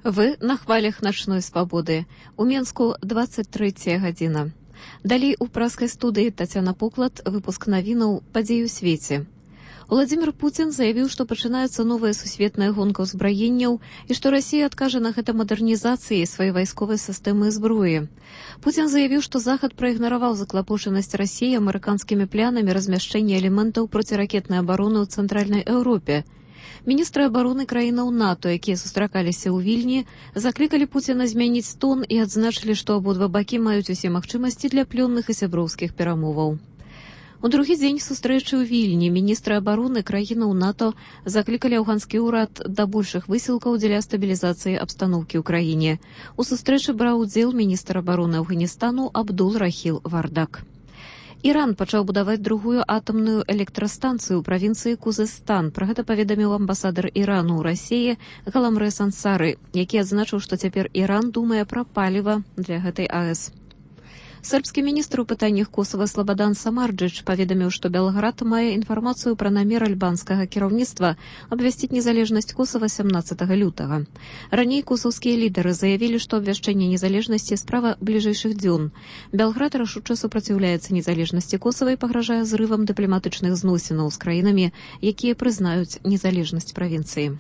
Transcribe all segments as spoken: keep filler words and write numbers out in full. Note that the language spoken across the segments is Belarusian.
Вы на хвалях начной свободы. У Менску двадцать третья гадзіна. Далей у праскай студыі Тацяна Поклад, выпуск навінаў «Падзеі ў свеце». Владимир Путин заявіў, што пачынаецца новая сусветная гонка ўзбраенняў і што Расія адкажа на гэта мадэрнізацыяй сваёй вайсковай сістэмы зброі. Путин заявіў, што Захад праігнараваў заклапочанасць Расіі амерыканскімі планамі размяшчэння элементаў проціракетнай абароны ў Цэнтральнай Еўропе. Міністры абароны краінаў НАТО, якія сустракаліся ў Вільні, заклікалі Пуціна змяніць тон і адзначылі, што абодва бакі маюць усе магчымасці для плённых і сяброўскіх перамоваў. У другі дзень сустрэчы ў Вільні міністры абароны краінаў НАТО заклікалі афганскі ўрад да большых высілкаў дзеля стабілізацыі абстаноўкі ў краіне. У сустрэчы браў удзел міністр абароны Афганістану Абдул Рахіл Вардак. Іран пачаў будаваць другую атамную электрастанцыю ў правінцыі Кузестан. Пра гэта паведаміў амбасадар Ірану ў Расіі Галамрэ Сансары, які адзначыў, што цяпер Іран думае пра паліва для гэтай АЭС. Сербскі міністр у пытаннях Косава Слабадан Самарджыч паведаміў, што Белград мае інфармацыю пра намер альбанскага кіраўніцтва абвясціць незалежнасць Косава сямнаццатага лютага. Раней косаўскія лідары заявілі, што абвяшчэнне незалежнасці справа бліжэйшых дзён. Белград рашуча супраціўляецца незалежнасці Косава і пагражае зрывам дыпламатычных зносінаў з краінамі, якія прызнаюць незалежнасць правінцыі.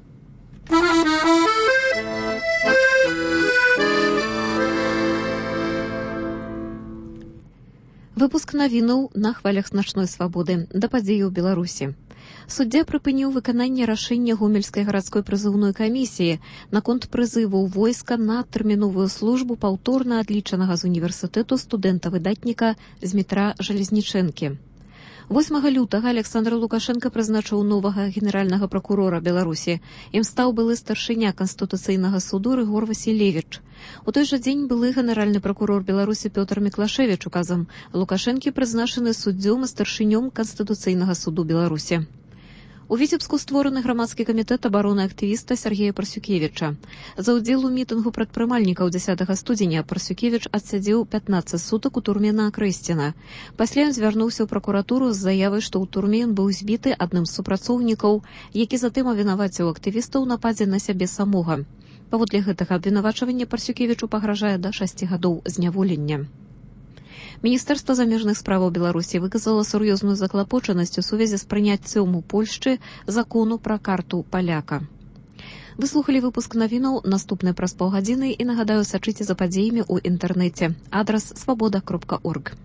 Выпуск навінаў на хвалях начной свабоды да падзеі ў Беларусі. Суддзя прыпыніў выкананне рашэння Гомельскай гарадской прызыўной камісіі наконт прызыву войска на тэрміновую службу паўторна адлічанага з універсітэту студэнта-выдатніка Змітра Жалезнічэнкі. восьмага лютага Александр Лукашенко прызначыў новага генеральнага пракурора Беларусі. Ім стаў былы старшыня Канстытуцыйнага суду Рыгор Васілевіч. У той жа дзень былы генеральны пракурор Беларусі Пётр Міклашевіч указам Лукашэнкі прызначаны суддзём і старшынём Канстытуцыйнага суду Беларусі. У Віцебску створаны грамадскі камітэт абароны актывіста Сергея Парсюкевіча. За ўдзел у мітынгу прадпрымальнікаў дзесятага студзеня Парсюкевіч адсядзеў пятнаццаць сутак у турме на Акрэсціна. Пасля ён звярнуўся ў пракуратуру з заявай, што ў турме ён быў збіты адным з супрацоўнікаў, які затым абвінаваціў актывіста ў нападзе на сябе самога. Паводле гэтага абвінавачвання Парсюкевічу пагражае да шасці гадоў зняволення. Міністэрства замежных справаў Беларусі выказала сур'ёзную заклапочанасць у сувязі з прыняццём у Польшчы закону пра карту паляка. Вы слухалі выпуск навінаў, наступны праз паўгадзіны, і нагадаю, сачыце за падзеямі ў інтэрнэце. Адрас свабода кропка орг.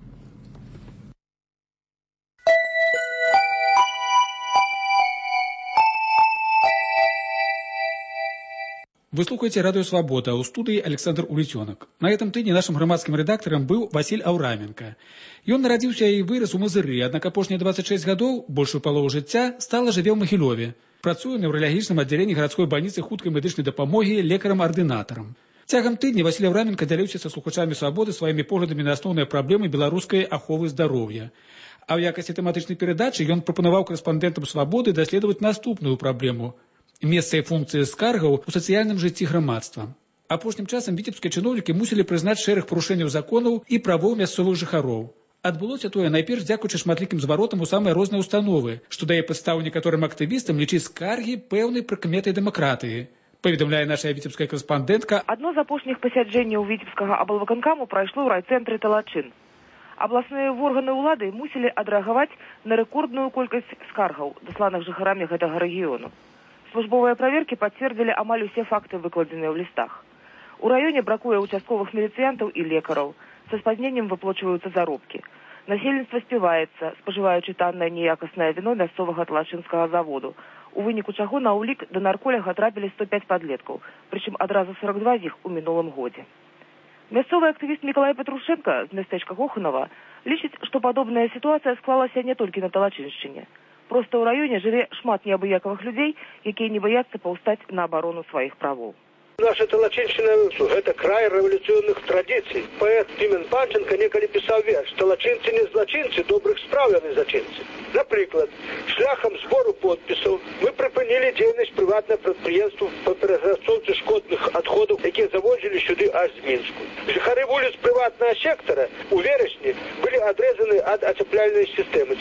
Вы слухаете радио «Свобода», у студии Александр Улетенок. На этом тыдні нашим громадским редактором был Василь Аураменко. Ён нарадзіўся і вырас у Мазыры, аднак апошнія двадцать шесть гадоў, большую палову жыцця, стала жыве ў Магілёве. Працуе на ўралагічным аддзяленні гарадской бальніцы хуткай медычнай дапамогі лекарам-ардынатарам. Цягам тыдня Василь Аураменко дзяліўся са слухачамі «Свободы» сваімі поглядамі на асноўныя праблемы беларускай аховы здароўя. А ў якасці тэматычнай перадачы ён прапанаваў корэспандэнтам «Свободы» даследаваць наступную праблему – месца і функцыі скаргаў у сацыяльным жыцці грамадства. Апошнім часам віцебскія чыноўнікі мусілі прызнаць шэраг парушэнняў законаў і правоў мясцовых жыхароў. Адбылося тое найперш дзякуючы шматлікім зваротам у самыя розныя ўстановы, што дае падставу некаторым актывістам лічыць скаргі пэўнай прыкметай дэмакратыі. Паведамляе наша віцебская корэспандэнтка. Адно з апошніх пасяджэнняў віцебскага аблвыканкаму прайшло ў райцэнтры Талачин. Абласныя органы ўлады мусілі адрэагаваць на рэкордную колькасць скаргаў, дасланых жыхарамі гэтага рэгіёну. Службовыя праверкі пацвердзілі амаль усе факты, выкладзеныя ў лістах. У раёне бракуе участковых міліцыянтаў і лекараў. Са спазненнем выплачваюцца заробкі. Насельніцтва співаецца, спажываючы таннае неякаснае віно мясцовага талачынскага заводу, у выніку чаго на ўлік да нарколяга трапілі сто пяць падлеткаў, прычым адразу сорок два з іх у мінулым годзе. Мясцовы актывіст Мікалай Петрушенко з мястэчка Коханова лічыць, што падобная сітуацыя склалася не толькі на Талачыншчыне. Проста ў раёне жыве шмат неабыякавых людзей, якія не баяцца паўстаць на абарону сваіх правоў. Наша Талачыншчына – гэта край рэвалюцыйных традыцый. Паэт Пімен Панченко некалі пісаў верш «Талачынцы не злачынцы, добрых спраў яны зачынцы». Напрыклад, шляхам збору подпісаў мы прыпынілі дзейнасць прыватных прадпрыемстваў па перапрацоўцы шкодных адходаў, якія завозілі сюды аж з Мінску. Жыхары вуліц прыватнага сектара у верасні былі адрэзаны ад ацяпляльнай сістэмы. Справа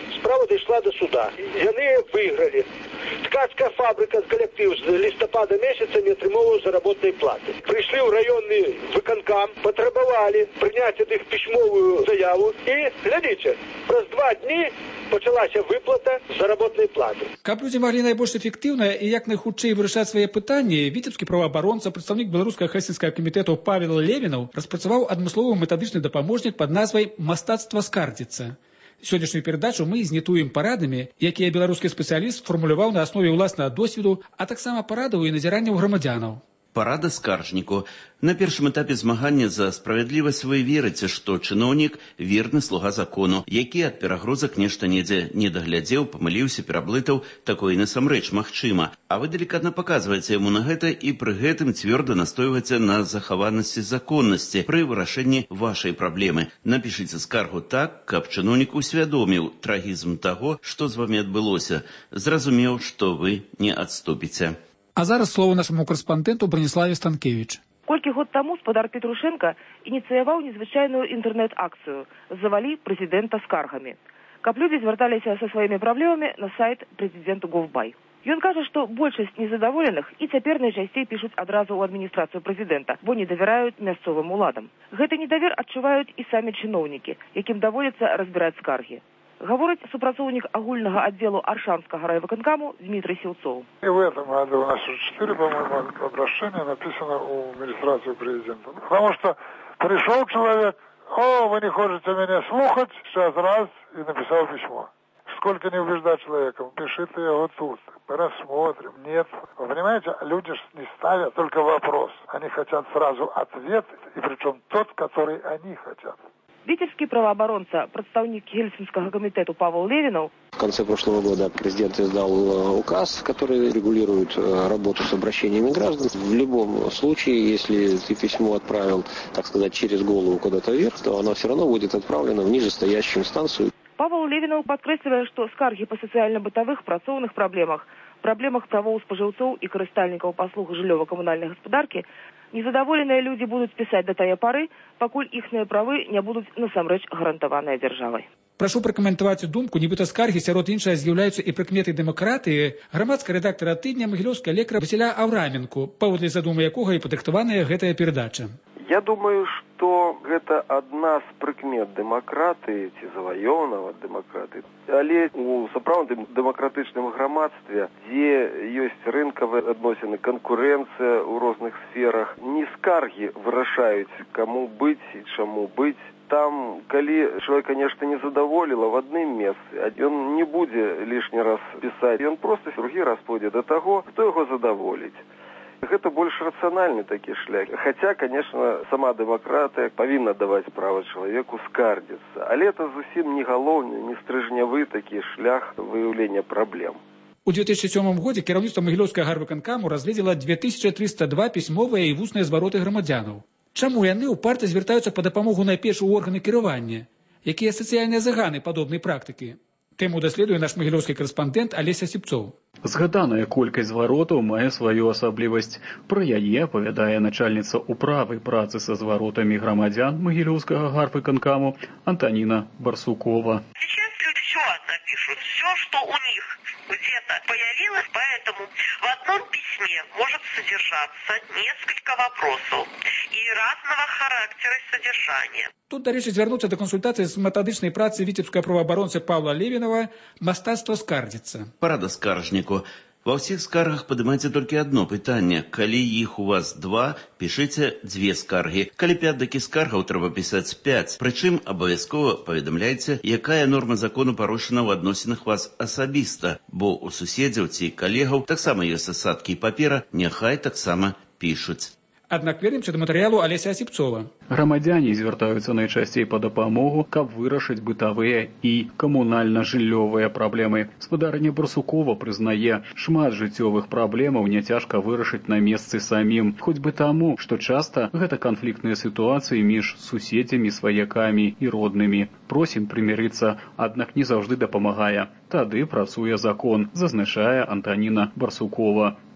падышла до суда. Яны выйгралі. Ткацкая фабрика, коллектив с листопада месяца не атрымоўваў заработной платы. Пришли в районный выканкам, потребовали принять от их письмовую заяву и, глядите, праз два дни пачалася выплата заработной платы. Каб людзі маглі найбольш эфектыўна і як найхутчэй вырашаць свае пытанні, віцебскі праваабаронца, прадстаўнік беларускага хрысціянскага камітэту Павел Левінаў распрацаваў адмысловы метадычны дапаможнік пад назвай «Мастацтва скардзіцца». Сённяшнюю перадачу мы знітуем парадамі, якія беларускі спецыяліст фармуляваў на аснове ўласнага досведу, а таксама парадаў і назіранняў грамадзянаў. Парада скаржніку. На першым этапе змагання за справядлівасць вы верыце, што чыноўнік верны слуга закону, які ад перагрузак нешта недзе не даглядзеў, памыліўся, пераблытаў, такое насамрэч магчыма. А вы далікатна паказваеце яму на гэта і пры гэтым цвёрда настойваеце на захаванасці законнасці пры вырашэнні вашай праблемы. Напішыце скаргу так, каб чыноўнік усвядоміў трагізм таго, што з вамі адбылося, зразумеў, што вы не адступіце. А зараз слово нашему корреспонденту Брониславе Станкевич. Колькі год таму спадар Петрушенко ініцыяваў незвычайную інтэрнэт-акцыю «Завалі прэзідэнта скаргамі», каб людзі звярталіся са сваімі праблемамі на сайт прэзідэнту Говбай. Ён кажа, што большасць незадаволеных і цяпер найчасцей пішуць адразу ў адміністрацыю прэзідэнта, бо не давяраюць мясцовым уладам. Гэты недавер адчуваюць і самі чыноўнікі, якім даводзіцца разбіраць скаргі. Говорит супрацоўнік агульнага отделу Аршанского райвыканкаму Дмитрий Силцов. И в этом году у нас уже четыре, по-моему, обращения написано у администрации президента. Потому что пришел человек, о, вы не хотите меня слухать, сейчас раз, и написал письмо. Сколько не убеждать человека, пиши ты его тут, рассмотрим. Нет. Вы понимаете, люди не ставят только вопрос. Они хотят сразу ответ, и причем тот, который они хотят. Витебский правооборонца, представник Гельсинского комитета Павел Левинов. В конце прошлого года президент издал указ, который регулирует работу с обращениями граждан. В любом случае, если ты письмо отправил, так сказать, через голову куда-то вверх, то оно все равно будет отправлено в нижестоящую инстанцию. Павел Левинов падкрэслівае, што скаргі па сацыяльна-бытавых працоўных праблемах, праблемах правоў спажыўцоў і карыстальнікаў паслуг жыллёва-камунальнай гаспадаркі незадаволеныя людзі будуць пісаць да тае пары, пакуль іхныя правы не будуць насамрэч гарантаваныя дзяржавай. Прашу пракаментаваць думку, нібыта скаргі сярод іншага з'яўляюцца і прыкметай дэмакратыі грамадскага рэдактара тыдня магілёўскага лекара Васіля Аўраменку, паводле задумы якога і падрыхтаваная гэтая перадача. Я думаю, што гэта адна з прыкмет дэмакратыі ці заваёўнага дэмакратыі. Але у сапраўдным дэмакратычным грамадстве, дзе ёсць рынкавыя адносіны, канкурэнцыя ў розных сферах, не скаргі вырашаюць, каму быць і чаму быць. Там, калі чалавека нешта не задаволіла в адным месцы, ён не будзе лішні раз пісаць, ён проста другі раз пойдзе да таго, хто яго задаволіць. Гэта больш рацыянальны такі шлях. Хаця, конечно, сама дэмакратыя павінна даваць права чалавеку скардзіцца. Але это зусім не галоўны, не стрыжнявы такі шлях выяўлення праблем. У две тысячи сёмым годзе кіраўніцтва магілёўскага гарвыканкаму разгледзела две тысячи триста два пісьмовыя і вусныя звароты грамадзянаў. Чаму яны ўпарта звяртаюцца па дапамогу найперш у органы кіравання? Якія сацыяльныя заганы падобнай практыкі? Тэму даследуе наш магілёўскі карэспандэнт Алеся Сіпцоў. Згаданая колькасць зваротаў мае сваю асаблівасць. Пра яе апавядае начальніца управы працы са зваротамі грамадзян магілёўскага гарвыканкаму Антоніна Барсукова. Сейчас люди чёрно пишут все, что у них где-то появилось, поэтому в одном письме может содержаться несколько вопросов и разного характера и содержания. Тут, дарэчы, звярнуцца да кансультацыі з метадычнай працы віцебскага праваабаронцы Павла Левінава «Мастацтва скардзіцца». Парада скаржніку. Ва ўсіх скаргах падымайце толькі адно пытанне. Калі іх у вас два, пішыце дзве скаргі. Калі пяць такі скаргаў, трэба пісаць пяць. Прычым абавязкова паведамляйце, якая норма закону парушана ў адносінах вас асабіста, бо у суседзяў ці калегаў таксама ёсць асадкі і папера, няхай таксама пішуць. Аднак вернемся да матэрыялу Алеся Сіпцова. Грамадзяне звяртаюцца найчасцей па дапамогу, каб вырашыць бытавыя і камунальна-жыллёвыя праблемы. Спадарыня Барсукова прызнае, шмат жыццёвых праблемаў няцяжка вырашыць на месцы самім, хоць бы таму, што часта гэта канфліктныя сітуацыі між суседзямі, сваякамі і роднымі. Просім прымірыцца, аднак не заўжды дапамагае. Тады працуе закон, зазначае Антоніна Барсукова.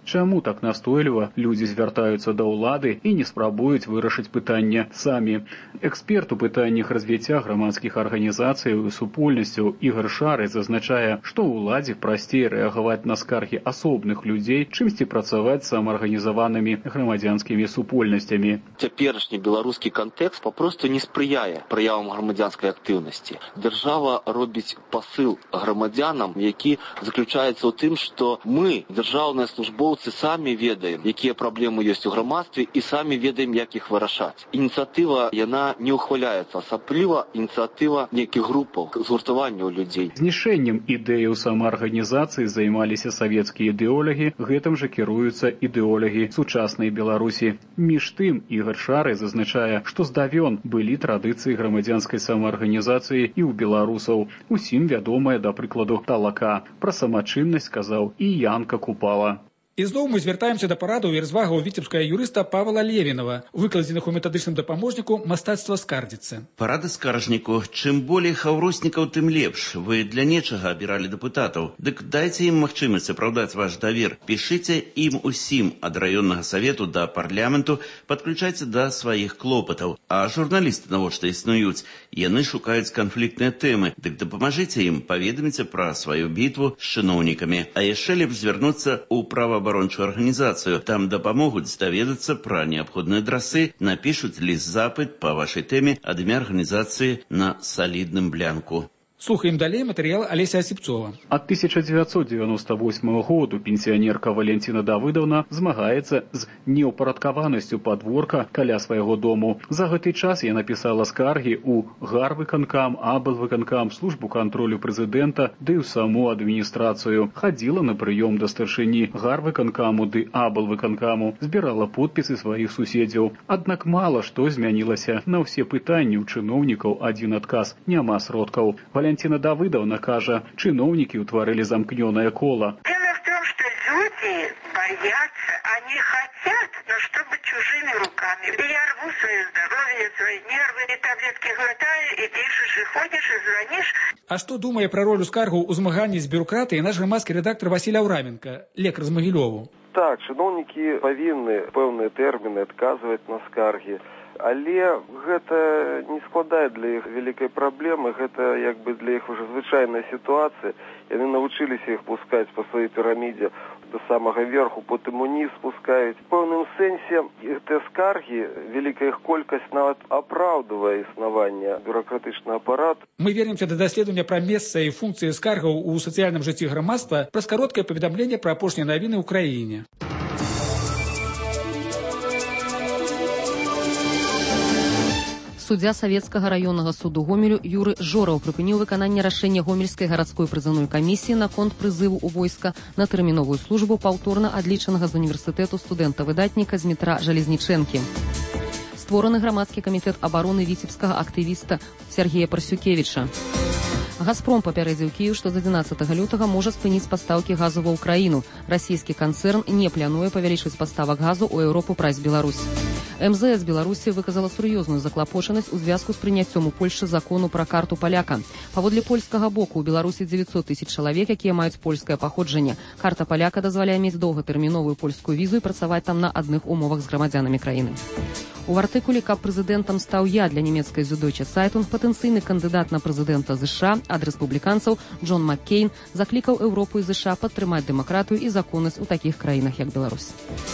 Чаму так настойліва людзі звяртаюцца да ўлады і не спрабуюць вырашыць пытанне самі? Эксперт у пытаннях развіцця грамадскіх арганізацый і супольнасцяў Ігор Шары зазначае, што ўладзе прасцей рэагаваць на скаргі асобных людзей, чымсьці працаваць з самаарганізаванымі грамадзянскімі супольнасцямі. Цяперашні беларускі кантэкст папросту не спрыяе праявам грамадзянскай актыўнасці. Дзяржава робіць пасыл грамадзянам, які заключаецца ў тым, што мы, дзяржаўныя службоўцы, самі ведаем, якія праблемы ёсць у грамадстве і самі ведаем, як іх вырашаць. Ініцыятыва, яна не ухваляецца, асабліва ініцыятыва нейкіх групаў, згуртаванняў людзей. Знішэннем ідэяў самаарганізацыі займаліся савецкія ідэолагі, гэтым жа кіруюцца ідэолагі сучаснай Беларусі. Між тым, Ігор Шары зазначае, што здавён былі традыцыі грамадзянскай самаарганізацыі і ў беларусаў. Усім вядомая, да прыкладу, талака. Пра самачыннасць сказаў і Янка Купала. І зноў мы звяртаемся да парадаў і развагаў віцебскага юрыста Павла Левінава, выкладзеных у метадычным дапаможніку «Мастацтва скардзіцца». Парады скаржніку. Чым болей хаўроснікаў, тым лепш. Вы для нечага абіралі дэпутатаў. Дык дайце ім магчымасць апраўдаць ваш давер. Пішыце ім усім ад раённага савету да парламенту, падключайце да сваіх клопатаў. А журналісты навошта існуюць? Яны шукаюць канфліктныя тэмы. Дык дапамажыце ім, паведаміце пра сваю бітву з чыноўнікамі. А яшчэ лепш звярнуцца ў права абарончую арганізацыю. Там дапамогуць даведацца пра неабходныя адрасы, напішуць ліст-запыт па вашай тэме ад імя арганізацыі на салідным блянку. Слухаем далей матэрыял Алеся Асіпцова. Ад тысяча дзевяцьсот дзевяноста восьмага году пенсіянерка Валентина Давыдаўна змагаецца з неўпарадкаванасцю падворка каля свайго дому. За гэты час я напісала скаргі ў гарвыканкам, аблвыканкам, службу кантролю прэзідэнта, ды ў саму адміністрацыю. Хадзіла на прыём да старшыні гарвыканкаму ды аблвыканкаму, збірала подпісы сваіх суседзяў. Аднак мала што змянілася. На ўсе пытанні ў чыноўнікаў адзін адказ: няма сродкаў. Валентина Давыдовна кажа, чиновники утворили замкнёное коло. Дело в том, что люди боятся, они хотят, но чтобы чужими руками. И я рву свое здоровье, свои нервы, и таблетки глотаю, и пишешь, и ходишь, и звонишь. А што думае пра ролю скаргаў у змаганні з бюрократыяй наш грамадскі рэдактар Васіль Аўраменка, лекар з Магілёву? Так, чыноўнікі павінны пэўныя тэрміны адказваць на скаргі. Але гэта не складае для іх вялікай праблемы, гэта як бы для іх уже звычайная сітуацыя. Яны навучыліся іх пускаць па сваёй пірамідзе до самага верху, потым уніз спускаюць. В пэўным сэнсе гэтыя скаргі, вялікая іх колькасць нават апраўдвае існаванне бюракратычнага апарату. Мы вернемся да даследавання пра месца і функцыі скаргаў у сацыяльным жыцці грамадства праз кароткае паведамленне пра апошнія навіны ў краіне. Суддзя Савецкага раённага суду Гомелю Юры Жораў прыпыніў выкананне рашэння Гомельскай гарадской прызыўной камісіі наконт прызыву ў войска на тэрміновую службу паўторна адлічанага з універсітэту студэнта-выдатніка Змітра Жалезнічэнкі. Створаны грамадскі камітэт абароны віцебскага актывіста Сергея Парсюкевіча. «Газпром» папярэдзіў Кіеў, што з адзінаццатага лютага можа спыніць пастаўкі газу ва ўкраіну. Расійскі канцэрн не плануе павялічыць паставак газу ў Еўропу праз Беларусь. эм зэ эс Беларусі выказала сур'ёзную заклапочанасць у звязку з прыняццём у Польшчы закону пра карту паляка. Паводле польскага боку, у Беларусі дзевяцьсот тысяч чалавек, якія маюць польскае паходжанне. Карта паляка дазваляе мець доўгатэрміновую польскую візу і працаваць там на адных умовах з грамадзянамі краіны. У артыкуле, каб прэзідэнтам стаў я для нямецкай Süddeutsche Zeitung, патэнцыйны кандыдат на прэзідэнта ЗША ад рэспубліканцаў Джон Маккейн заклікаў Еўропу і ЗША падтрымаць дэмакратыю і законнасць у такіх краінах, як Беларусь.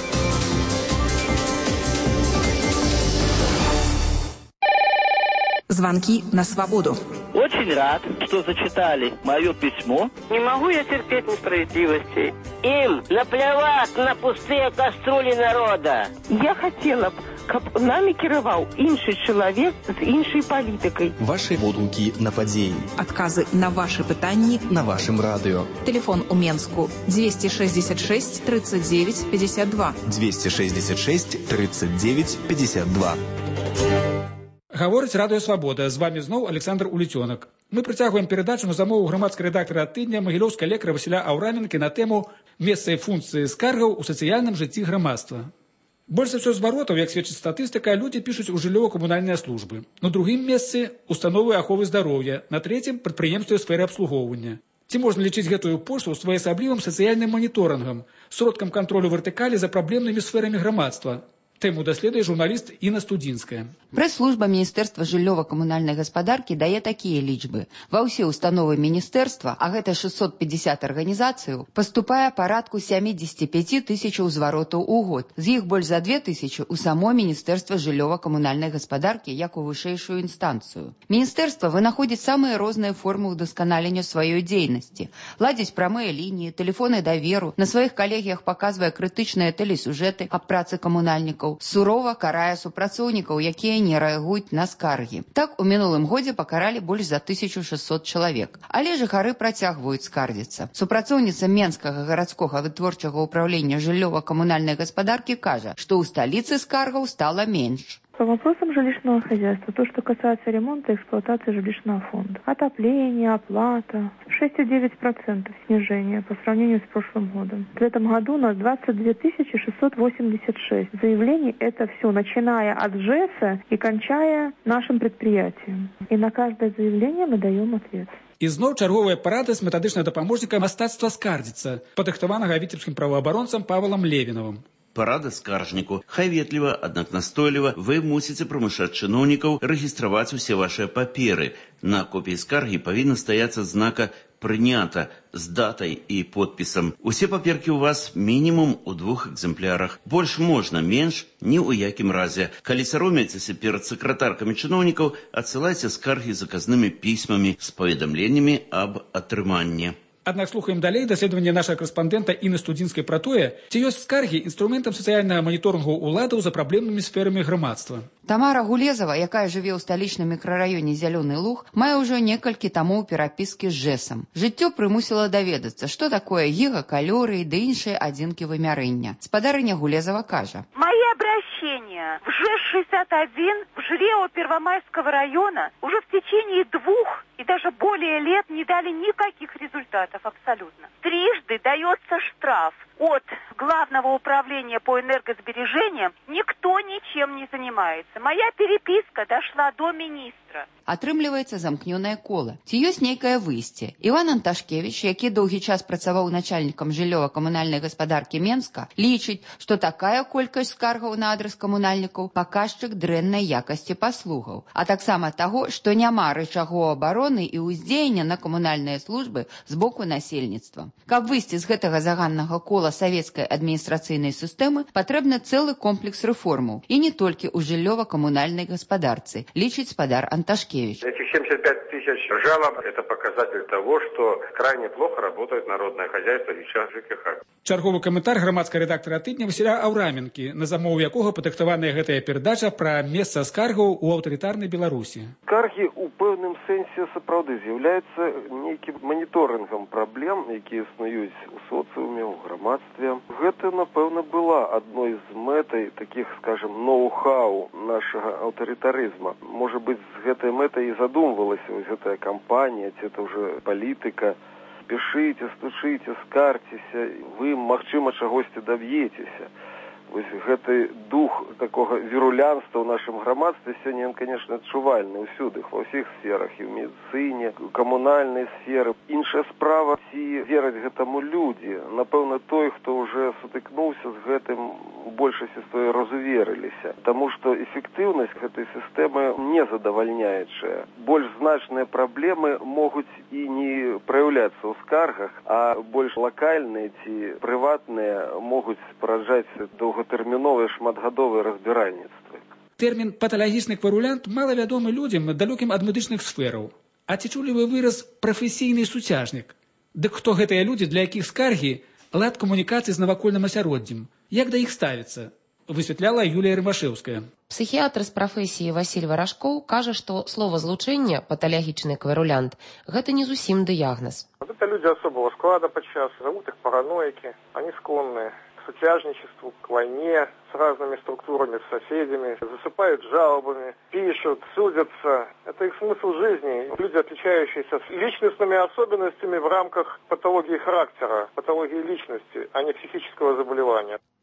Звонки на свободу. Очень рад, что зачитали мое письмо. Не могу я терпеть несправедливости. Им наплевать на пустые кастрюли народа. Я хотела б, каб нами кіраваў іншы чалавек з іншай палітыкай. Ваши водгукі на падзеі. Адказы на ваши пытанні на вашым радыё. Телефон у Менску двести шестьдесят шесть тридцать девять пятьдесят два. двести шестьдесят шесть тридцать девять пятьдесят два. Гаворыць радыё Свабода. З вами зноў Александр Уліцёнак. Мы прыцягваем перадачу на замову грамадскага рэдактара тыдня магілёўскага лекара Васіля Аўраменкі на тэму месца і функцыі скаргаў у сацыяльным жыцці грамадства. Больш за ўсё зваротаў, як сведчыць статыстыка, людзі пішуць у жыллёва-камунальныя службы. На другім месцы установы аховы здароўя, на трэцім прадпрыемствы сферы абслугоўвання. Ці можна лічыць гэтую пошту своеасаблівым сацыяльным маніторынгам, сродкам кантролю вертыкалі за праблемнымі сферамі грамадства? Тэму даследуе журналіст Інна Студзінская. Прэс-служба Міністэрства жыллёва-камунальнай гаспадаркі дае такія лічбы. Ва ўсе установы міністэрства, а гэта шестьсот пятьдесят арганізацыяў, паступае парадку сямидесяти пяти тысячаў зваротаў у год. З іх больш за две тысячи ў само Міністэрства жыллёва-камунальнай гаспадаркі як у вышэйшую інстанцыю. Міністэрства вынаходзіць самыя розныя формы ўдасканалення сваёй дзейнасці. Ладзіць прамыя лініі, тэлефоны даверу, на сваіх калегіях паказвае крытычныя тэлесюжэты аб працы камунальнікаў, сурова карае супрацоўнікаў, якія не рэагуюць на скаргі. Так, у мінулым годзе пакаралі больш за тысячу шестьсот чалавек. Але жыхары працягваюць скардзіцца. Супрацоўніца Менскага гарадскога вытворчага ўпраўлення жыллёва-камунальнай гаспадаркі кажа, што ў сталіцы скаргаў стала менш. По вопросам жилищного хозяйства, то, что касается ремонта и эксплуатации жилищного фонда. Отопление, оплата. шесть целых девять десятых процента снижения по сравнению с прошлым годом. В этом году у нас двадцать две тысячи шестьсот восемьдесят шесть заявлений. Это все, начиная от ЖЭСа и кончая нашим предприятием. И на каждое заявление мы даем ответ. І зноў чарговая парада з метадычнага дапаможніка мастацтва скардзіцца, падрыхтаванага віцебскім праваабаронцам Павалам Левінавым. Парада скаржніку. Хай ветліва, аднак настойліва, вы мусіце прымушаць чыноўнікаў рэгістраваць усе вашыя паперы. На копіі скаргі павінна стаяцца знака «Прынята» з датай і подпісам. Усе паперкі ў вас мінімум у двух экземплярах. Больш можна, менш ні ў якім разе. Калі саромеецеся перад сакратаркамі чыноўнікаў, адсылайце скаргі заказнымі пісьмамі з паведамленнямі аб атрыманні. Аднак слухаем далей даследаванне нашага карэспандэнта Інны Студзінскай пра тое, ці ёсць скаргі інструментам сацыяльнага маніторынгу ўладаў за праблемнымі сферамі грамадства. Тамара Гулезава, якая жыве ў сталічным мікрараёне Зялёны Луг, мае ўжо некалькі тамоў перапіскі з ЖЭСам. Жыццё прымусіла даведацца, што такое гігакалорыі ды іншыя адзінкі вымярэння. Спадарыня Гулезава кажа: «Мои обращения в ЖЭС шестьдесят один в ЖРЕО Первомайского района уже в течение двух и даже более лет не дали никаких результатов абсолютно. Трижды дается штраф от Главного управления по энергосбережениям, никто ничем не занимается. Моя переписка дошла до министра. Атрымліваецца замкнёнае кола. Ці ёсць нейкае выйсце? Іван Анташкевіч, які доўгі час працаваў начальнікам жыллёва-камунальнай гаспадаркі Менска, лічыць, што такая колькасць скаргаў на адрас камунальнікаў паказчык дрэннай якасці паслугаў, а таксама таго, што няма рычагоў абароны і ўздзеяння на камунальныя службы з боку насельніцтва. Каб выйсці з гэтага заганнага кола савецкай адміністрацыйнай сістэмы, патрэбны цэлы комплекс рэформаў, і не толькі ў жыллёва-камунальнай гаспадарцы, лічыць спадар Анташкевич. Этих семьдесят пять тысяч жалоб – это показатель того, что крайне плохо работает народное хозяйство и ЖКХ. Чарговы каментар грамадскага рэдактара тыдня Васіля Аўраменкі, на замову якога падрыхтаваная гэтая перадача пра месца скаргаў у аўтарытарнай Беларусі. Скаргі ў пэўным сэнсе сапраўды з'яўляюцца нейкім маніторынгам праблем, якія існуюць у соцыуме, у грамадстве. Гэта, напэўна, была адной з мэтай такіх, скажем, ноу-хау нашага аўтарытарызма. Можа быць, з гэтай мэтай і задумвалася вось гэтая кампанія, ці это ўжо палітыка. Пішыце, стучыце, скарціся, вы, магчыма, чагосьці даб'ецеся. Вось гэты дух такога вірулянства ў нашым грамадстве сёння, ён, конечно, адчувальны ўсюды, ва ўсіх сферах, і ў медыцыне, камунальнай сферы. Іншая справа, ці вераць гэтаму людзі. Напэўна, той, хто ўжо сутыкнуўся з гэтым, у большасці сваёй разуверыліся. Таму што эфектыўнасць гэтай сістэмы не задавальняючая. Больш значныя праблемы могуць і не праяўляцца ў скаргах, а больш лакальныя ці прыватныя могуць параджаць доўгатэрміновыя шматгадовыя разбіральніцтвы. Тэрмін «паталагічны кварулянт» мала вядомы людзям, далёкім ад медычных сфераў. А ці чулі вы выраз «прафесійны суцяжнік»? Дык хто гэтыя людзі, для якіх скаргі – лад камунікацыі з навакольным асяроддзем? Як да іх ставіцца? Высвятляла Юлія Рымашэўская. Псіхіатр з прафесіі Васіль Варашкоў кажа, што словазлучэнне «паталагічны кварулянт» – гэта не зусім дыягназ. Это люди особого склада подчас, зовут их параноики, они склонны к сутяжничеству, к войне с разными структурами, с соседями, засыпают жалобами, пишут, судятся. Это их смысл жизни. Люди, отличающиеся личностными особенностями в рамках патологии характера, патологии личности, а не психического заболевания.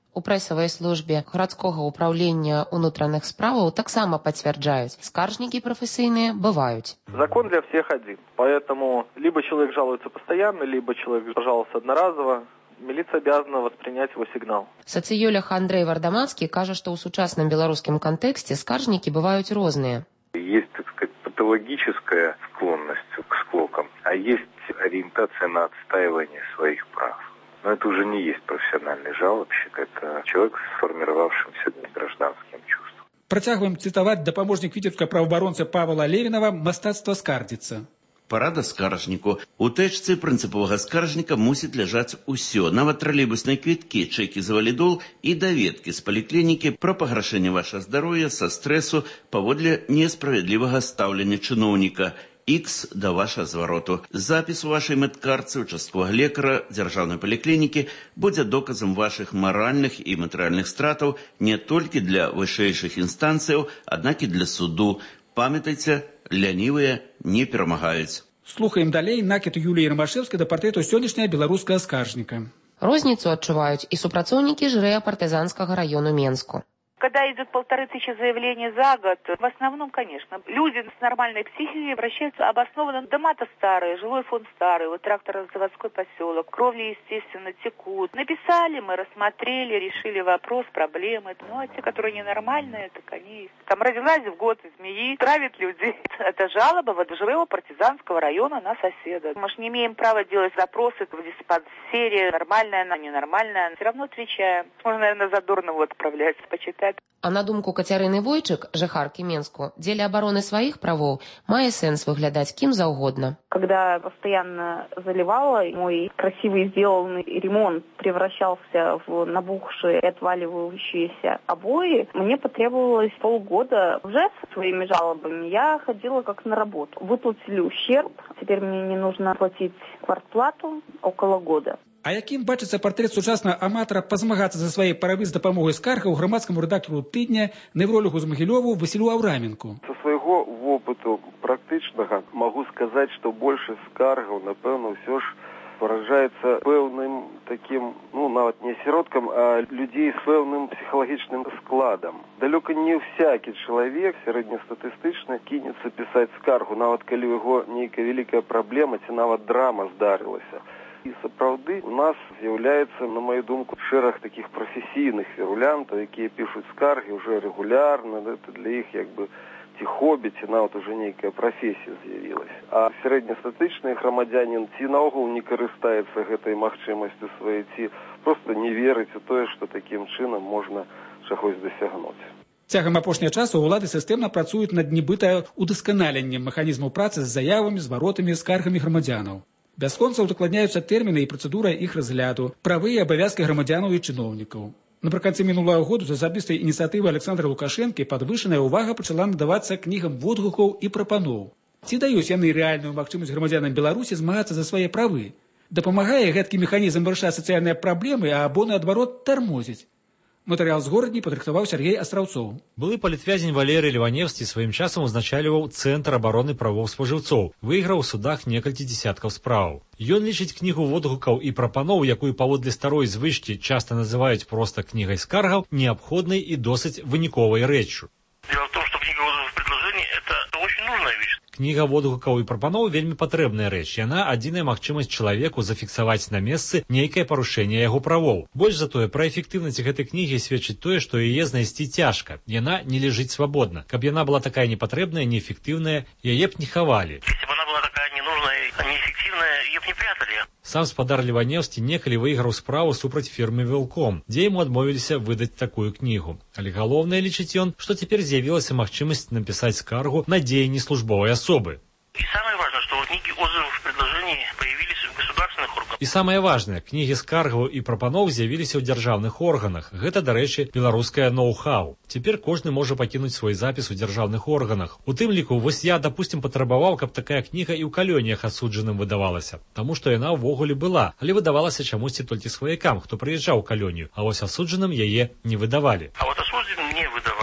У прэсавай службе гарадскога ўпраўлення ўнутраных справаў таксама пацвярджаюць, скаржнікі прафесійныя бываюць. Закон для всех один, поэтому либо человек жалуется постоянно, либо человек пожаловался одноразово. Милиция обязана воспринять его сигнал. Сацыёлог Андрей Вардамацкі кажа, што ў сучасным беларускім кантэксце скаржнікі бываюць розныя. Есть, так сказать, патологическая склонность к склокам, а есть ориентация на отстаивание своих прав. Но это уже не есть профессиональный жалобщик, это человек с сформировавшимся гражданским чувством. Працягваем цытаваць дапаможнік віцебскага праваабаронцы Павла Левінава «Мастацтва скардзіцца». Парада скаржніку. У тэчцы прынцыповага скаржніка мусіць ляжаць усё, нават тралейбусныя квіткі, чэкі за валідол і даведкі з паліклінікі пра пагаршэнне вашага здароўя са стрэсу паводле несправядлівага стаўлення чыноўніка. Х да вашага звароту. Запіс у вашай медкартцы участковага лекара дзяржаўнай паліклінікі будзе доказам вашых маральных і матэрыяльных стратаў не толькі для вышэйшых інстанцыяў, аднак і для суду. Памятайце, лянівыя не перамагаюць. Слухаем далей накід Юліі Рамашэўскай да партрэту сённяшняга беларускага скаржніка. Розніцу адчуваюць і супрацоўнікі жырэя партызанскага раёну Менску. Когда идет полторы тысячи заявлений за год, в основном, конечно, люди с нормальной психикой обращаются обоснованно. Дома-то старые, жилой фонд старый, вот тракторно-заводской поселок, кровли, естественно, текут. Написали, мы рассмотрели, решили вопрос, проблемы. Ну, а те, которые ненормальные, так они... Там родилась в год змеи, травит людей. Это жалоба вот жилого партизанского района на соседа. Мы же не имеем права делать запросы в диспансере, нормальная она, ненормальная. Все равно отвечаем. Можно, наверное, Задорнову отправлять, почитать. А на думку Кацярыны Войчык, жыхаркі Менску, дзеля абароны сваіх правоў мае сэнс выглядаць кім заўгодна. Когда постоянно заливала, мой красивый сделанный ремонт превращался в набухшие и отваливающиеся обои, мне потребовалось полгода. Уже со своими жалобами я ходила как на работу. Выплатили ущерб, теперь мне не нужно платить квартплату около года. А якім бачыцца партрэт сучаснага аматара пазмагацца за свае правы з дапамогай скаргаў грамадскаму рэдактару тыдня, неврологу з Магілёву Васілю Аўраменку? Со свайго вопыту практычнага могу сказаць, што больше скаргаў, напэўна, ўсё ж выражаецца пэўным таким, ну, нават не асяродкам, а людзей з пэўным псіхалагічным складам. Далёка не всякі чалавек сярэднестатыстычны кінецца пісаць скаргу, нават калі ў яго нейкая вялікая праблема ці нават драма здарылася. І сапраўды у нас з'яўляецца, на мою думку, шэраг такіх прафесійных вірулянтаў, якія пішуць скаргі ўжо рэгулярна, это для іх як бы ці хобі, ці нават уже нейкая прафесія з'явілася. А сярэднестатычны грамадзянін ці наогул не карыстаецца гэтай магчымасцю сваёй, ці проста не верыць у тое, што такім чынам можна чагось дасягнуць. Цягам апошняга часу ўлады сістэмна працуюць над нібыта удасканаленнем механізмаў працы з заявамі, зваротамі, скаргамі грамадзянаў. Бясконца удакладняюцца тэрміны і працэдура іх разгляду, правы і абавязкі грамадзянаў і чыноўнікаў. Напрыканцы мінулага году за асабістай ініцыятывы Александра Лукашэнкі падвышаная ўвага пачала надавацца кнігам водгукаў і прапаноў. Ці даюць яны рэальную магчымасць грамадзянам Беларусі змагацца за свае правы? Дапамагае гэткі механізм вырашаць сацыяльныя праблемы, а або наадварот тармозіць? Матэрыял з горадні падрыхтаваў Сергей Астраўцоў. Былы палітвязень Валерый Леваневскі сваім часам узначальваў Цэнтр абароны правоў спажыўцоў, выйграў у судах некалькі дзесяткаў справаў. Ён лічыць кнігу водгукаў і прапаноў, якую паводле старой звычкі часта называюць проста кнігай скаргаў, неабходнай і досыць выніковай рэччу. Дело в том, что книга отзывов предложений – это очень нужная вещь. Кніга водгукаў і прапаноў вельмі патрэбная рэч. Яна адзіная магчымасць чалавеку зафіксаваць на месцы нейкае парушэнне яго правоў. Больш за тое, пра эфектыўнасць гэтай кнігі сведчыць тое, што яе знайсці цяжка. Яна не ляжыць свабодна. Каб яна была такая непатрэбная, неэфектыўная, яе б не хавалі. Если бы она была такая ненужная, неэффективная, ее б не прятали. Сам спадар Леваневскі некалі выйграў справу супраць фірмы «Велком», дзе яму адмовіліся выдаць такую кнігу. Але галоўнае, лічыць ён, што цяпер з'явілася магчымасць напісаць скаргу на дзеянні службовай асобы. И самое важное, что книги отзывов предложений появились в государственных органах. І самае важнае, кнігі скаргаў і прапаноў з'явіліся ў дзяржаўных органах. Гэта, дарэчы, беларускае ноу-хау. Цяпер кожны можа пакінуць свой запіс у дзяржаўных органах. У тым ліку, вось я, дапусцім, патрабаваў, каб такая кніга і ў калоніях асуджаным выдавалася. Таму што яна ўвогуле была, але выдавалася чамусьці толькі сваякам, хто прыязджаў у калонію, а вось асуджаным яе не выдавалі. А вот осужденным не выдавали.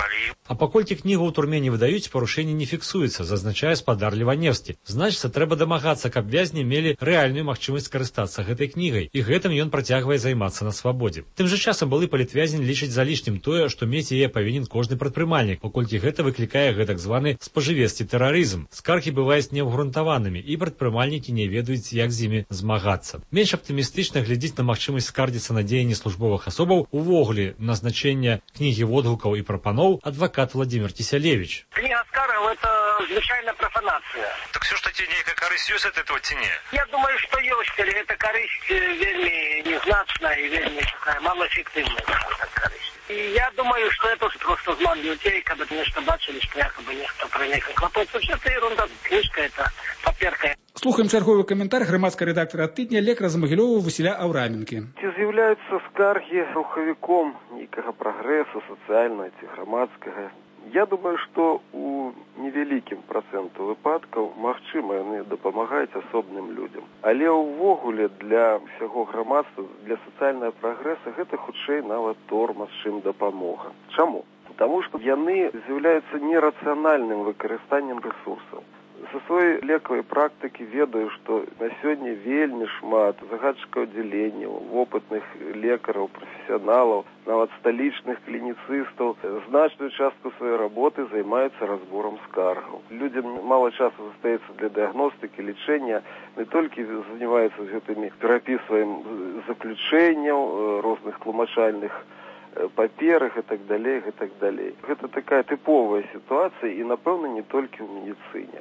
А паколькі кнігу ў турме не выдаюць, парушэнне не фіксуецца, зазначае спадар Ліваневскі. Значыцца, трэба дамагацца, каб вязні мелі рэальную магчымасць скарыстацца гэтай кнігай, і гэтым ён працягвае займацца на свабодзе. Тым жа часам былы палітвязень лічыць за лішнім тое, што мець яе павінен кожны прадпрымальнік, паколькі гэта выклікае гэтак званы спажывецкі тэрарызм. Скаргі бываюць неабгрунтаванымі, і прадпрымальнікі не ведаюць, як з імі змагацца. Менш аптымістычна глядзіць на магчымасць скардзіцца на дзеянні службовых асобаў увогуле назначэння кнігі водгукаў і прапаноў адвакат Владимир Киселевич. Книга скаргов — это звычайная профанация. Так все ж таки некая корысть есть от этого ці не? Я думаю, что есть, але эта корысть вельми незначная и вельми такая малоэффективная корысть. И я думаю, что это просто знак людей, когда нечто бачили, что якобы нехто про них клопотается. Все это ерунда, книжка это паперка. Слухаем чарговы каментар грамадскага рэдактара тыдня лекара з Магілёва Васіля Аўраменкі. Ці з'яўляюцца скаргі рухавіком нейкага прагрэсу сацыяльнага ці грамадскага? Я думаю, што у невялікім працэнту выпадкаў магчыма яны дапамагаюць асобным людзям. Але ўвогуле для ўсяго грамадства, для сацыяльнага прагрэса гэта хутчэй нават тормаз, чым дапамога. Чаму? Таму што яны з'яўляюцца нерацыянальным выкарыстаннем рэсурсаў. Са сваёй лекавай практыкі ведаю, што на сёння вельмі шмат загадчыкаў аддзяленняў, вопытных лекараў, прафесіяналаў, нават сталічных клініцыстаў значную частку сваёй работы займаюцца разбором скаргаў. Людзям мала часу застаецца для дыягностыкі, лечэння, не толькі занимаюцца з гэтымі перапісваем заключэнняў, розных тлумачальных паперах і так далей, і так далей. Гэта такая тыповая сітуацыя і, напэўна, не толькі ў медыцыне.